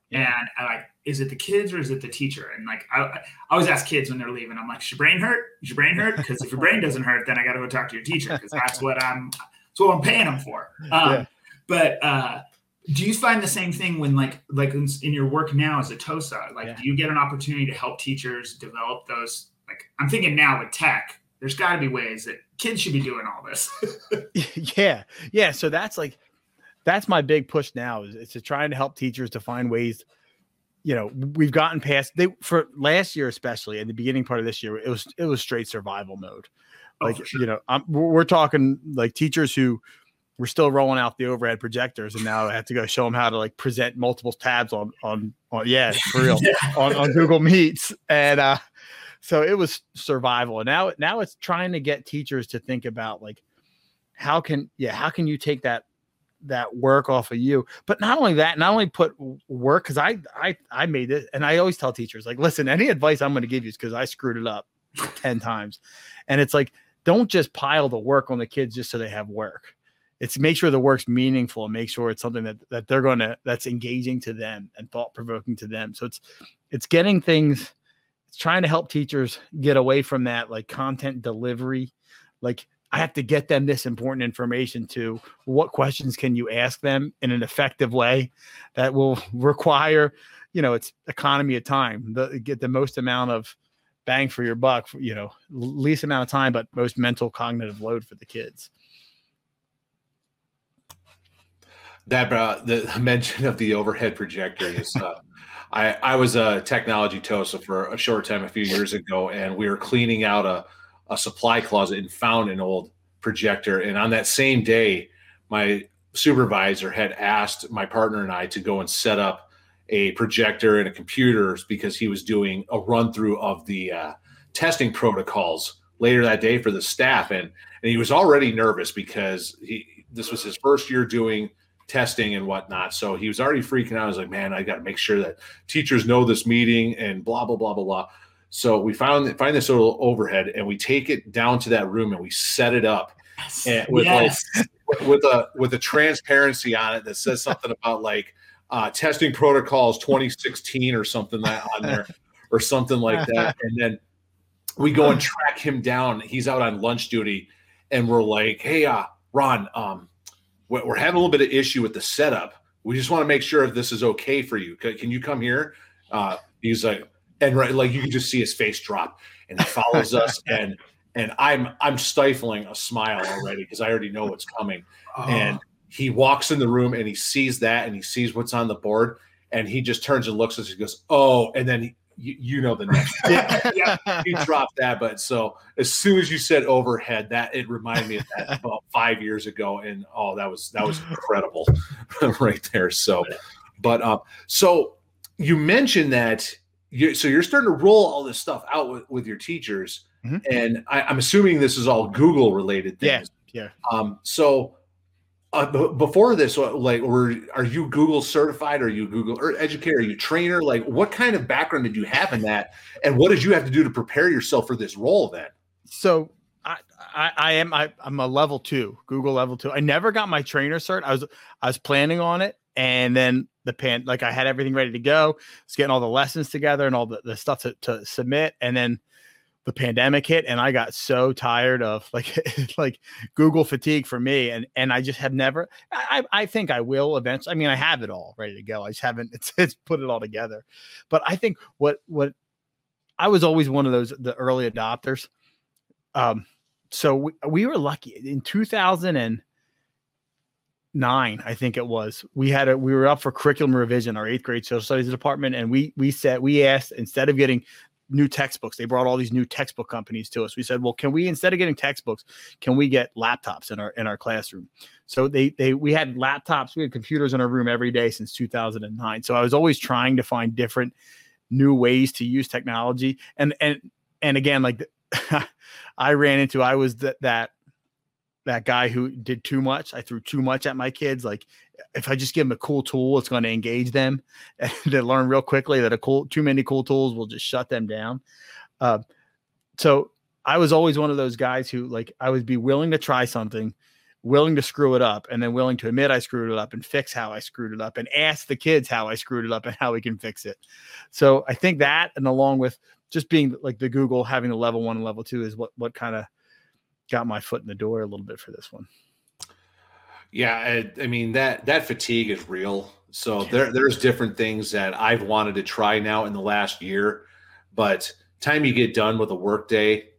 Yeah. And I like, is it the kids or is it the teacher? And like, I, I always ask kids when they're leaving, I'm like, is your brain hurt? Is your brain hurt? Because if your brain doesn't hurt, then I got to go talk to your teacher because that's what I'm, that's what I'm paying them for. Um, yeah. But uh, do you find the same thing when like, like in, in your work now as a TOSA, like, yeah. do you get an opportunity to help teachers develop those? Like, I'm thinking now with tech, there's got to be ways that kids should be doing all this. yeah. Yeah. So that's like, that's my big push now is, is to trying to help teachers to find ways. You know, we've gotten past they for last year, especially in the beginning part of this year, it was, it was straight survival mode. Like, oh, sure. you know, I'm, we're talking like teachers who were still rolling out the overhead projectors and now I have to go show them how to like present multiple tabs on, on, on yeah, for real yeah. on, on Google Meets. And, uh, so it was survival. And now, now it's trying to get teachers to think about like, how can, yeah, how can you take that, that work off of you? But not only that, not only put work, because I, I, I made it. And I always tell teachers, like, listen, any advice I'm going to give you is because I screwed it up ten times. And it's like, don't just pile the work on the kids just so they have work. It's make sure the work's meaningful and make sure it's something that, that they're going to, that's engaging to them and thought provoking to them. So it's, it's getting things, it's trying to help teachers get away from that, like content delivery. Like I have to get them this important information to what questions can you ask them in an effective way that will require, you know, it's economy of time, the, get the most amount of bang for your buck, you know, least amount of time, but most mental cognitive load for the kids. That uh, the mention of the overhead projector is, uh, I, I was a technology TOSA for a short time a few years ago, and we were cleaning out a, a supply closet and found an old projector. And on that same day, my supervisor had asked my partner and I to go and set up a projector and a computer because he was doing a run through of the uh, testing protocols later that day for the staff. And, and he was already nervous because he, this was his first year doing testing and whatnot. So he was already freaking out. I was like, man, I got to make sure that teachers know this meeting and blah, blah, blah, blah, blah. So we found find this little overhead and we take it down to that room and we set it up and with yes. like with a with a transparency on it that says something about like uh, testing protocols twenty sixteen or something that on there or something like that. And then we go and track him down. He's out on lunch duty and we're like, hey, uh, Ron, um, we're having a little bit of issue with the setup. We just want to make sure if this is okay for you. Can you come here? Uh, he's like, and right, like you can just see his face drop, and he follows us, and and I'm I'm stifling a smile already because I already know what's coming. Oh. And he walks in the room and he sees that, and he sees what's on the board, and he just turns and looks at us. He goes, "Oh!" And then he, you, you know the next. yeah, he dropped that. But so as soon as you said overhead, that it reminded me of that about five years ago, and oh, that was that was incredible, right there. So, but um, so you mentioned that. You, so you're starting to roll all this stuff out with, with your teachers, mm-hmm. and I, I'm assuming this is all Google related things. Yeah, yeah. Um, so uh, b- before this, like, were are you Google certified? Are you Google or educator? Are you trainer? Like, what kind of background did you have in that, and what did you have to do to prepare yourself for this role then? So I, I, I am I, I'm a level two, Google level two. I never got my trainer cert. I was I was planning on it, and then the pan like I had everything ready to go. I was getting all the lessons together and all the, the stuff to, to submit. And then the pandemic hit and I got so tired of like, like Google fatigue for me. And, and I just have never, I, I think I will eventually. I mean, I have it all ready to go. I just haven't, it's, it's put it all together. But I think what, what I was always one of those, the early adopters. Um, so we, we were lucky in two thousand nine, I think it was, we had a, we were up for curriculum revision, our eighth grade social studies department. And we, we said, we asked, instead of getting new textbooks, they brought all these new textbook companies to us. We said, well, can we, instead of getting textbooks, can we get laptops in our, in our classroom? So they, they, we had laptops, we had computers in our room every day since two thousand nine. So I was always trying to find different new ways to use technology. And, and, and again, like I ran into, I was that, that, that guy who did too much. I threw too much at my kids. Like if I just give them a cool tool, it's going to engage them and they learn real quickly that a cool, too many cool tools will just shut them down. Uh, so I was always one of those guys who like, I would be willing to try something willing to screw it up, and then willing to admit I screwed it up and fix how I screwed it up and ask the kids how I screwed it up and how we can fix it. So I think that, and along with just being like the Google, having the level one and level two is what, what kind of got my foot in the door a little bit for this one. Yeah. I, I mean, that, that fatigue is real. So there, there's different things that I've wanted to try now in the last year, but time you get done with a work day,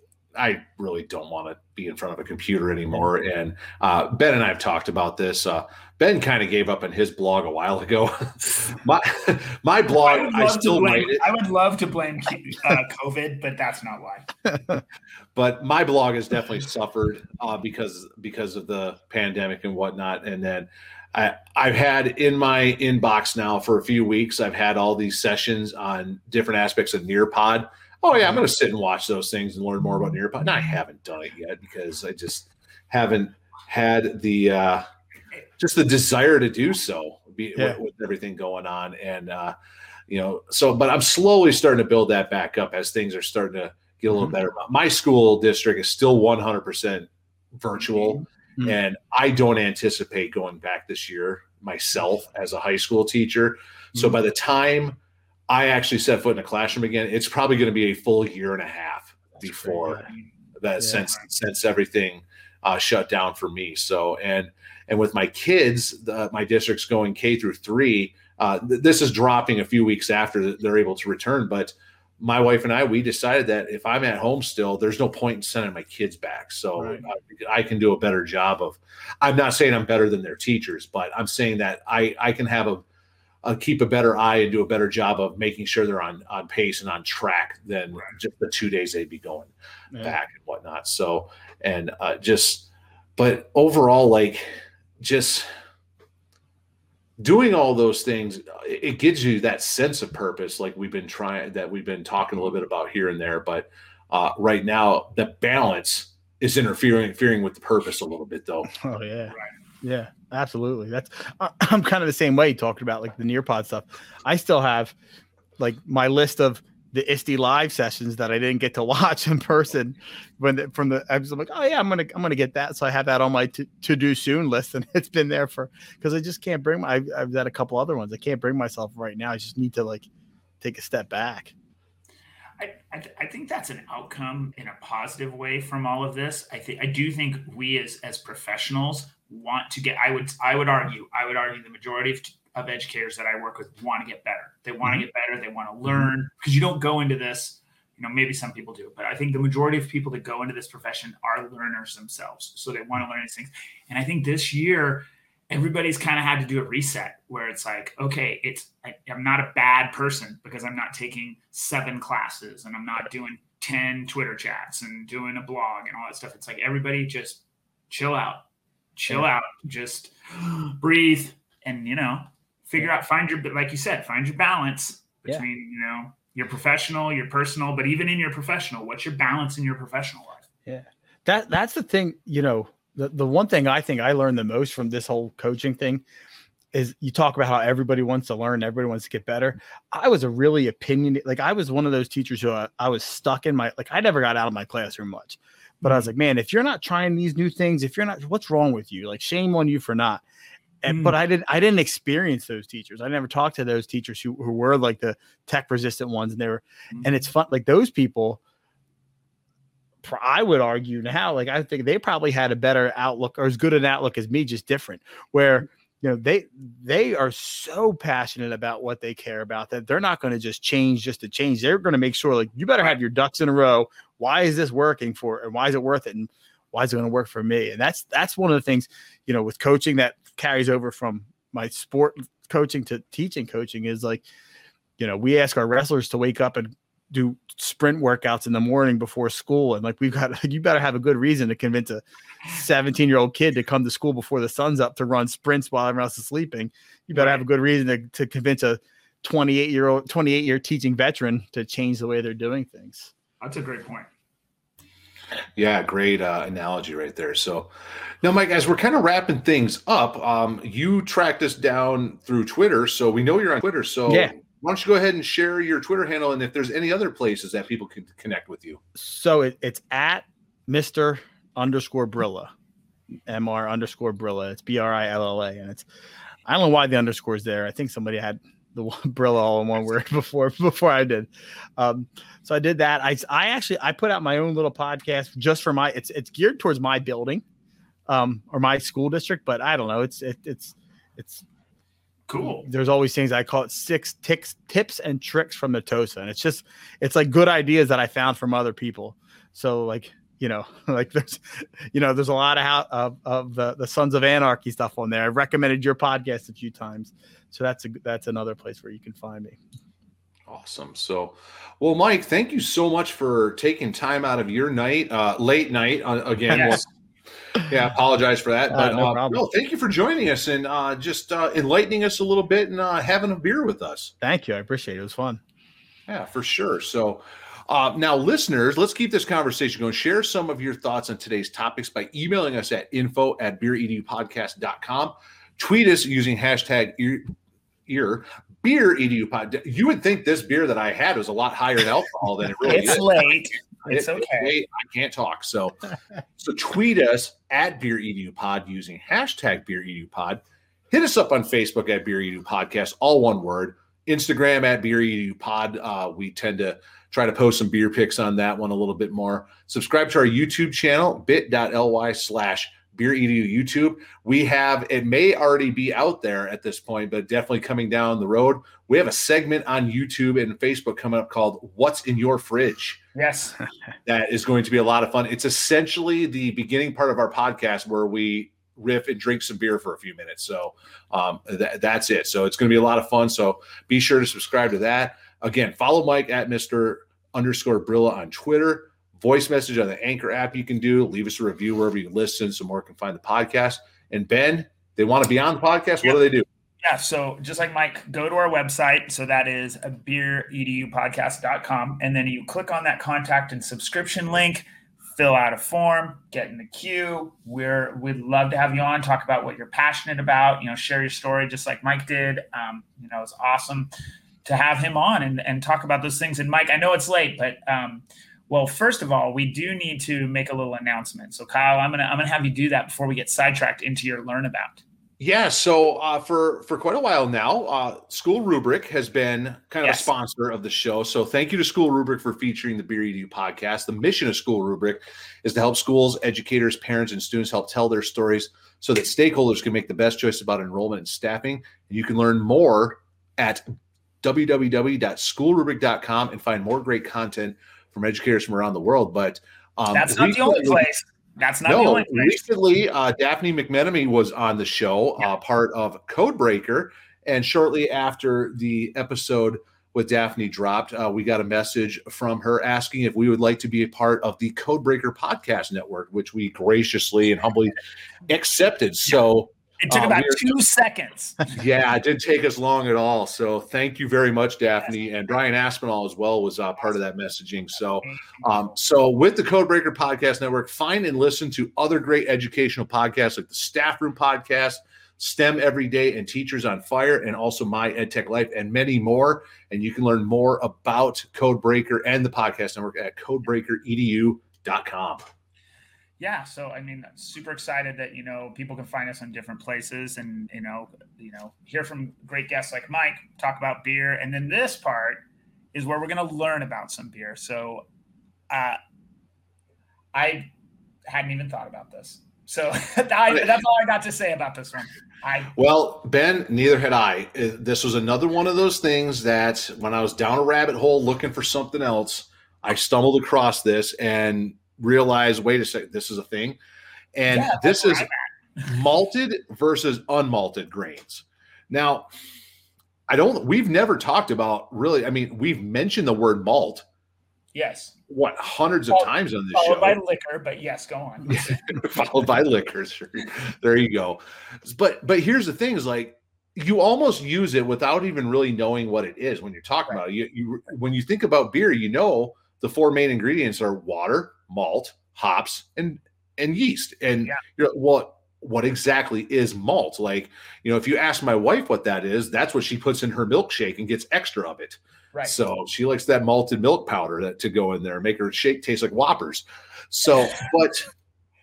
I really don't want to be in front of a computer anymore. And uh, Ben and I have talked about this. Uh, Ben kind of gave up on his blog a while ago. my my blog, I, I still blame, write it. I would love to blame uh, COVID, but that's not why. But my blog has definitely suffered uh, because because of the pandemic and whatnot. And then I, I've had in my inbox now for a few weeks, I've had all these sessions on different aspects of Nearpod. Oh, yeah, I'm going to sit and watch those things and learn more about Nearpod. And I haven't done it yet because I just haven't had the uh, just the desire to do so be, yeah. with, with everything going on. And, uh, you know, so but I'm slowly starting to build that back up as things are starting to get a little mm-hmm. better. My school district is still one hundred percent virtual, mm-hmm. and I don't anticipate going back this year myself as a high school teacher. Mm-hmm. So by the time I actually set foot in a classroom again, it's probably going to be a full year and a half That's before great. that yeah. since since everything uh, shut down for me. So and and with my kids, the, my district's going K through three. Uh, th- this is dropping a few weeks after they're able to return. But my wife and I, we decided that if I'm at home still, there's no point in sending my kids back. So right. I, I can do a better job of. I'm not saying I'm better than their teachers, but I'm saying that I I can have a Uh, keep a better eye and do a better job of making sure they're on, on pace and on track than right. just the two days they'd be going yeah. back and whatnot. So, and uh, just, but overall, like just doing all those things, it gives you that sense of purpose. Like we've been trying, that we've been talking a little bit about here and there, but uh, right now the balance is interfering, interfering with the purpose a little bit though. Oh yeah. Right. Yeah, absolutely. That's I'm kind of the same way talking about like the Nearpod stuff. I still have like my list of the I S T E live sessions that I didn't get to watch in person when the, from the I was like, oh yeah, I'm gonna I'm gonna get that. So I have that on my to, to do soon list, and it's been there for because I just can't bring my I've, I've got a couple other ones. I can't bring myself right now. I just need to like take a step back. I, I, th- I think that's an outcome in a positive way from all of this. I think I do think we as as professionals want to get. I would I would argue I would argue the majority of, of educators that I work with want to get better. They want to mm-hmm. get better. They want to learn because you don't go into this. You know, maybe some people do, but I think the majority of people that go into this profession are learners themselves. So they want to learn these things. And I think this year, everybody's kind of had to do a reset where it's like, okay, it's I, I'm not a bad person because I'm not taking seven classes and I'm not doing ten Twitter chats and doing a blog and all that stuff. It's like everybody just chill out, chill yeah. out, just breathe and, you know, figure yeah. out, find your, like you said, find your balance between, yeah. you know, your professional, your personal, but even in your professional, what's your balance in your professional life? Yeah. That that's the thing, you know, The the one thing I think I learned the most from this whole coaching thing is you talk about how everybody wants to learn, everybody wants to get better. I was a really opinionated, like I was one of those teachers who I, I was stuck in my, like I never got out of my classroom much, but mm. I was like, man, if you're not trying these new things, if you're not, what's wrong with you? Like shame on you for not. And, mm. But I didn't, I didn't experience those teachers. I never talked to those teachers who, who were like the tech resistant ones. And they were, mm. and it's fun. Like those people, I would argue now, like I think they probably had a better outlook or as good an outlook as me, just different, where, you know, they, they are so passionate about what they care about that they're not going to just change just to change. They're going to make sure like, you better have your ducks in a row. Why is this working for, and why is it worth it? And why is it going to work for me? And that's, that's one of the things, you know, with coaching that carries over from my sport coaching to teaching coaching is like, you know, we ask our wrestlers to wake up and do sprint workouts in the morning before school. And like, we've got, you better have a good reason to convince a seventeen year old kid to come to school before the sun's up to run sprints while everyone else is sleeping. You better right. have a good reason to, to convince a twenty-eight year old, twenty-eight year teaching veteran to change the way they're doing things. That's a great point. Yeah. Great uh, analogy right there. So now, Mike, as we're kind of wrapping things up, um, you tracked us down through Twitter. So we know you're on Twitter. So yeah. Why don't you go ahead and share your Twitter handle and if there's any other places that people can connect with you? So it, it's at Mister underscore Brilla. M R underscore Brilla. It's B R I L L A. And it's, I don't know why the underscore is there. I think somebody had the Brilla all in one word before, before I did. Um, so I did that. I, I actually, I put out my own little podcast just for my, it's, it's geared towards my building, um, or my school district, but I don't know. It's, it, it's, it's cool. There's always things I call it six ticks, tips and tricks from the Tosa. And it's just, it's like good ideas that I found from other people. So like, you know, like there's, you know, there's a lot of how of, of the, the Sons of Anarchy stuff on there. I've recommended your podcast a few times. So that's a, that's another place where you can find me. Awesome. So, well, Mike, thank you so much for taking time out of your night, uh, late night uh, again. Yes. Well, yeah, I apologize for that, but uh, no, uh, no, thank you for joining us and uh, just uh, enlightening us a little bit and uh, having a beer with us. Thank you. I appreciate it. It was fun. Yeah, for sure. So uh, now, listeners, let's keep this conversation going. Share some of your thoughts on today's topics by emailing us at info at beer edu podcast dot com. Tweet us using hashtag ear, ear beer edu pod. You would think this beer that I had was a lot higher in alcohol than it really It's is. late. It's It- okay. late. I can't talk. So, so tweet us at beer edu pod using hashtag beer edu pod. Hit us up on Facebook at beer edu podcast, all one word. Instagram at beer edu pod. Uh, we tend to try to post some beer pics on that one a little bit more. Subscribe to our YouTube channel, bit.ly slash beer edu YouTube. We have, it may already be out there at this point, but definitely coming down the road. We have a segment on YouTube and Facebook coming up called What's in Your Fridge. Yes. That is going to be a lot of fun. It's essentially the beginning part of our podcast where we riff and drink some beer for a few minutes. So um, th- that's it. So it's going to be a lot of fun. So be sure to subscribe to that. Again, follow Mike at Mister underscore Brilla on Twitter. Voice message on the Anchor app you can do. Leave us a review wherever you listen so more can find the podcast. And Ben, they want to be on the podcast. What Yep. do they do? Yeah, so just like Mike, go to our website. So that is a beer edu podcast dot com. And then you click on that contact and subscription link, fill out a form, get in the queue. We're, we'd love to have you on, talk about what you're passionate about, you know, share your story just like Mike did. Um, you know, it's awesome to have him on and, and talk about those things. And Mike, I know it's late, but um, well, first of all, we do need to make a little announcement. So Kyle, I'm gonna I'm gonna have you do that before we get sidetracked into your learn about. Yeah, so uh, for for quite a while now, uh, School Rubric has been kind of Yes. a sponsor of the show. So thank you to School Rubric for featuring the Beer Edu podcast. The mission of School Rubric is to help schools, educators, parents, and students help tell their stories so that stakeholders can make the best choice about enrollment and staffing. And you can learn more at w w w dot school rubric dot com and find more great content from educators from around the world. But um, That's not the only recently- place. That's not the No, only place. recently uh, Daphne McMenemy was on the show, uh, part of Codebreaker, and shortly after the episode with Daphne dropped, uh, we got a message from her asking if we would like to be a part of the Codebreaker podcast network, which we graciously and humbly accepted. So, It took uh, about we're- two seconds. yeah, it didn't take us long at all. So, thank you very much, Daphne, and Brian Aspinall as well was uh, part of that messaging. So. Um, so with the Codebreaker Podcast Network, find and listen to other great educational podcasts like the Staff Room Podcast, STEM Every Day, and Teachers on Fire, and also My EdTech Life, and many more. And you can learn more about Codebreaker and the podcast network at codebreaker edu dot com. Yeah, so I mean, super excited that you know people can find us in different places, and you know, you know, hear from great guests like Mike, talk about beer, and then this part is where we're going to learn about some beer. So, uh, I hadn't even thought about this, so I, that's all I got to say about this one. I Well, Ben, neither had I. Uh, This was another one of those things that when I was down a rabbit hole looking for something else, I stumbled across this and realized, wait a second, this is a thing. And Yeah, this that's is where malted versus unmalted grains. Now, I don't, we've never talked about really, I mean, we've mentioned the word malt, yes, what, hundreds of Followed- times on this followed show. by liquor, but yes, go on. Followed by liquor. Sure. There you go. But but here's the thing: is like you almost use it without even really knowing what it is when you're talking Right. about it. You, you when you think about beer, you know the four main ingredients are water, malt, hops, and and yeast. And Yeah. you're like, what what exactly is malt? Like, you know, if you ask my wife what that is, that's what she puts in her milkshake and gets extra of it. Right. So she likes that malted milk powder that to go in there, make her shake taste like Whoppers. So, but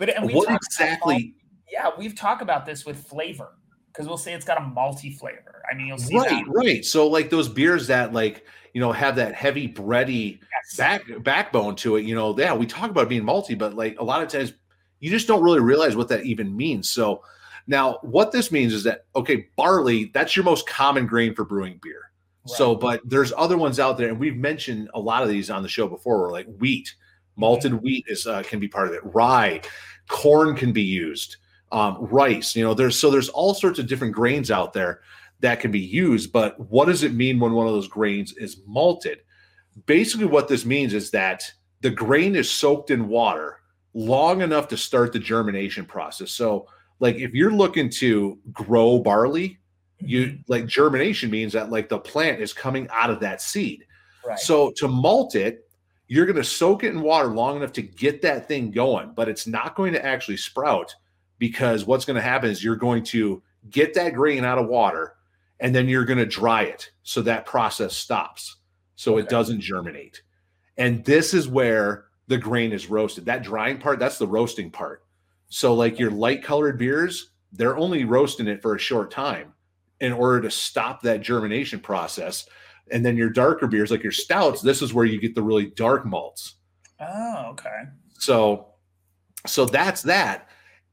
But and we what talk exactly? About, yeah, we've talked about this with flavor because we'll say it's got a malty flavor. I mean, you'll see right, that. right. So like those beers that like you know have that heavy bready Yes. back backbone to it. You know, yeah, we talk about being malty, but like a lot of times you just don't really realize what that even means. So now what this means is that okay, barley, that's your most common grain for brewing beer. Right. So, but there's other ones out there, and we've mentioned a lot of these on the show before. Where like wheat, malted mm-hmm. wheat is uh, can be part of it. Rye, corn can be used. Um, rice, you know, there's so there's all sorts of different grains out there that can be used. But what does it mean when one of those grains is malted? Basically, what this means is that the grain is soaked in water long enough to start the germination process. So, like if you're looking to grow barley, you like germination means that like the plant is coming out of that seed. Right. So to malt it, you're going to soak it in water long enough to get that thing going, but it's not going to actually sprout because what's going to happen is you're going to get that grain out of water and then you're going to dry it. So that process stops. So okay. It doesn't germinate. And this is where the grain is roasted. That drying part, that's the roasting part. So like your light colored beers, they're only roasting it for a short time in order to stop that germination process. And then your darker beers, like your stouts, this is where you get the really dark malts. Oh, okay. So, so that's that.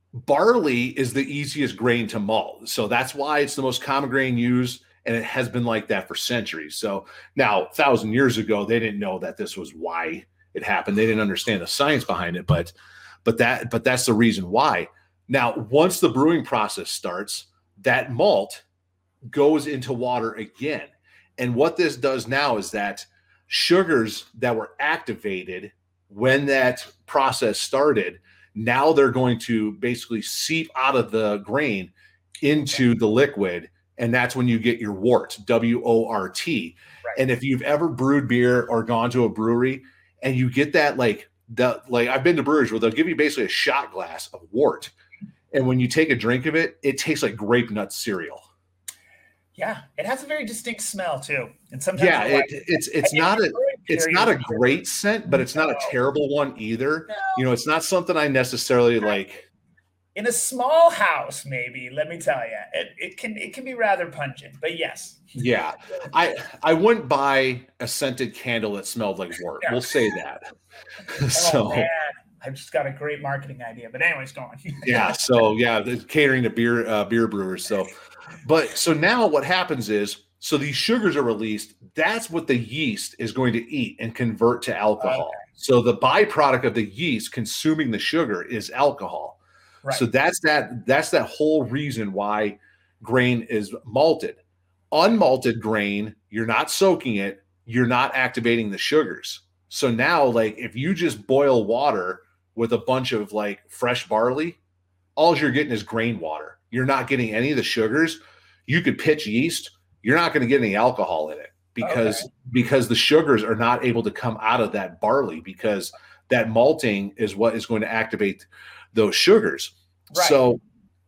Barley is the easiest grain to malt. So that's why it's the most common grain used. And it has been like that for centuries. So now, a thousand years ago, they didn't know that this was why it happened. They didn't understand the science behind it, but, but that, but that's the reason why. Now, once the brewing process starts, that malt goes into water again. And what this does now is that sugars that were activated when that process started, now they're going to basically seep out of the grain into the liquid. And that's when you get your wort, W O R T. Right. And if you've ever brewed beer or gone to a brewery and you get that, like, the, like I've been to breweries where they'll give you basically a shot glass of wort. And when you take a drink of it, it tastes like grape nut cereal. Yeah, it has a very distinct smell too, and sometimes yeah, it, it's it's not a it's not a great scent, but it's not a terrible one either. No. You know, it's not something I necessarily like. In a small house, maybe. Let me tell you, it, it can it can be rather pungent, but yes. Yeah, I I wouldn't buy a scented candle that smelled like wort. Yeah. We'll say that. Oh, so. Man. I've just got a great marketing idea, but anyways, go on. yeah, so yeah, catering to beer uh, beer brewers. So. But so now what happens is, so these sugars are released. That's what the yeast is going to eat and convert to alcohol. Okay. So the byproduct of the yeast consuming the sugar is alcohol. Right. So that's that, that's that whole reason why grain is malted. Unmalted grain, you're not soaking it. You're not activating the sugars. So now, like if you just boil water with a bunch of like fresh barley, all you're getting is grain water. You're not getting any of the sugars. You could pitch yeast. You're not going to get any alcohol in it because, okay. because the sugars are not able to come out of that barley because that malting is what is going to activate those sugars. Right. So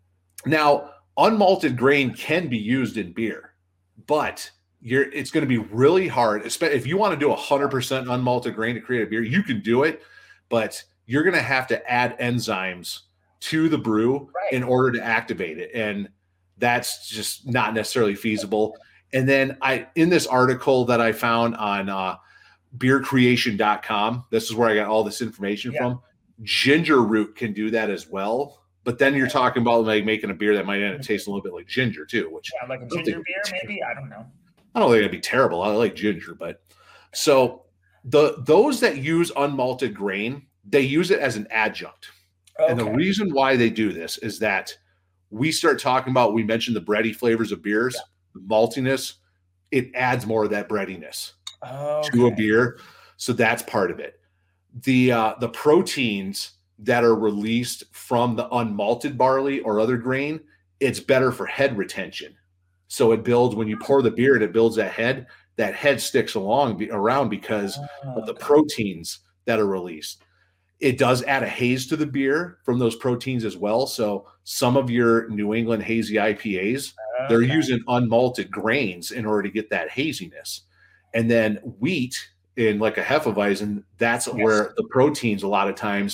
now unmalted grain can be used in beer, but you're, it's going to be really hard. If you want to do one hundred percent unmalted grain to create a beer, you can do it, but you're going to have to add enzymes to the brew right. in order to activate it. And that's just not necessarily feasible. And then I, in this article that I found on uh, beer creation dot com, this is where I got all this information yeah. from. Ginger root can do that as well. But then you're talking about like making a beer that might end up tasting a little bit like ginger too, which yeah, like a ginger beer, maybe. I don't know. I don't think it'd be terrible. I like ginger, but so the, those that use unmalted grain, they use it as an adjunct. Okay. And the reason why they do this is that we start talking about, we mentioned the bready flavors of beers, yeah. the maltiness, it adds more of that breadiness okay. to a beer. So that's part of it. The uh, the proteins that are released from the unmalted barley or other grain, it's better for head retention. So it builds, when you pour the beer and it builds that head, that head sticks along around because oh, of the okay. proteins that are released. It does add a haze to the beer from those proteins as well. So some of your New England hazy I P As, okay. they're using unmalted grains in order to get that haziness. And then wheat in like a Hefeweizen, that's yes. where the proteins a lot of times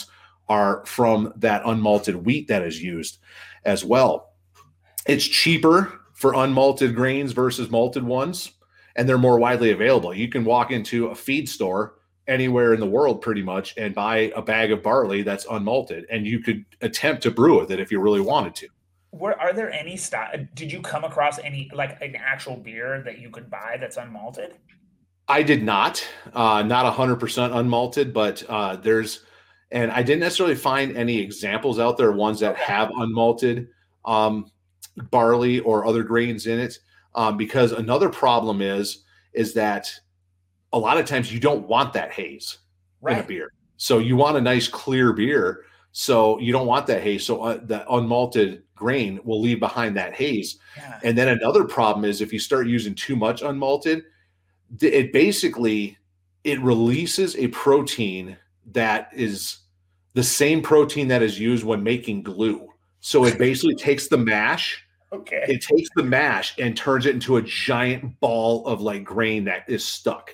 are from that unmalted wheat that is used as well. It's cheaper for unmalted grains versus malted ones, and they're more widely available. You can walk into a feed store anywhere in the world pretty much and buy a bag of barley that's unmalted, and you could attempt to brew with it if you really wanted to. Where are there any style? Did you come across any like an actual beer that you could buy that's unmalted? I did not, uh, not one hundred percent unmalted, but uh, there's, and I didn't necessarily find any examples out there, ones that have unmalted um, barley or other grains in it, um, because another problem is, is that a lot of times you don't want that haze right. in a beer. So you want a nice clear beer. So you don't want that haze. So uh, the unmalted grain will leave behind that haze. Yeah. And then another problem is if you start using too much unmalted, it basically, it releases a protein that is the same protein that is used when making glue. So it basically takes the mash. Okay. It takes the mash and turns it into a giant ball of like grain that is stuck.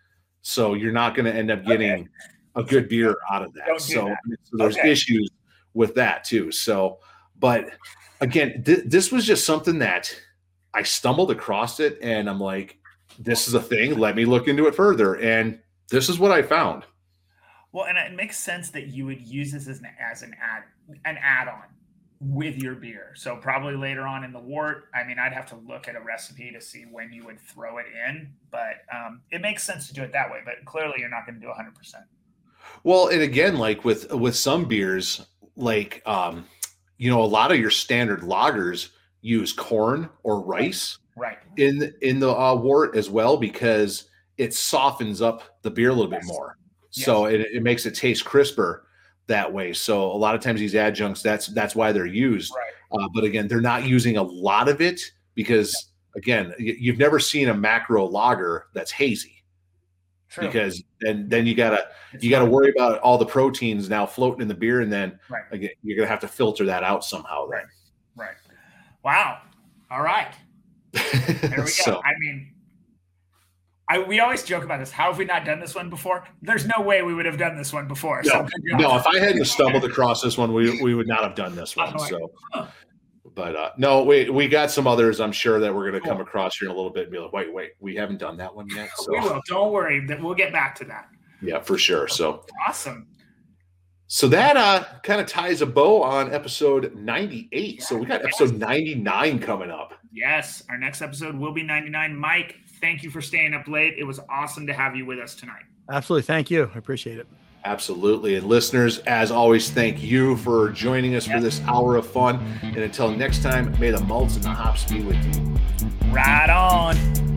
So you're not going to end up getting okay. a good beer out of that. Don't so, that. so there's okay. issues with that too. So, but again, th- this was just something that I stumbled across it and I'm like, this is a thing. Let me look into it further. And this is what I found. Well, and it makes sense that you would use this as an, as an add, an add-on with your beer. So probably later on in the wort, I mean, I'd have to look at a recipe to see when you would throw it in, but um, it makes sense to do it that way. But clearly you're not going to do one hundred percent. Well, and again, like with, with some beers, like, um, you know, a lot of your standard lagers use corn or rice. Right. In in the uh, wort as well, because it softens up the beer a little yes. bit more. Yes. So it, it makes it taste crisper that way. So a lot of times these adjuncts, that's that's why they're used. Right. Uh, but again, they're not using a lot of it because, again, you've never seen a macro lager that's hazy. True. Because then then you gotta it's you gotta fun. worry about all the proteins now floating in the beer, and then right. again, you're gonna have to filter that out somehow. Then. Right. Right. Wow. All right. There we go. so, I mean, I we always joke about this. How have we not done this one before? There's no way we would have done this one before. No, so no. If I hadn't stumbled across this one, we we would not have done this one. So, but uh, no, we we got some others. I'm sure that we're going to come across here in a little bit and be like, wait, wait, we haven't done that one yet. So we will. Don't worry. We'll get back to that. Yeah, for sure. So awesome. So that uh, kind of ties a bow on episode ninety-eight. Yeah, so we got episode ninety-nine coming up. Yes, our next episode will be ninety-nine. Mike, thank you for staying up late. It was awesome to have you with us tonight. Absolutely. Thank you. I appreciate it. Absolutely. And listeners, as always, thank you for joining us yep. for this hour of fun. And until next time, may the malts and the hops be with you. Right on.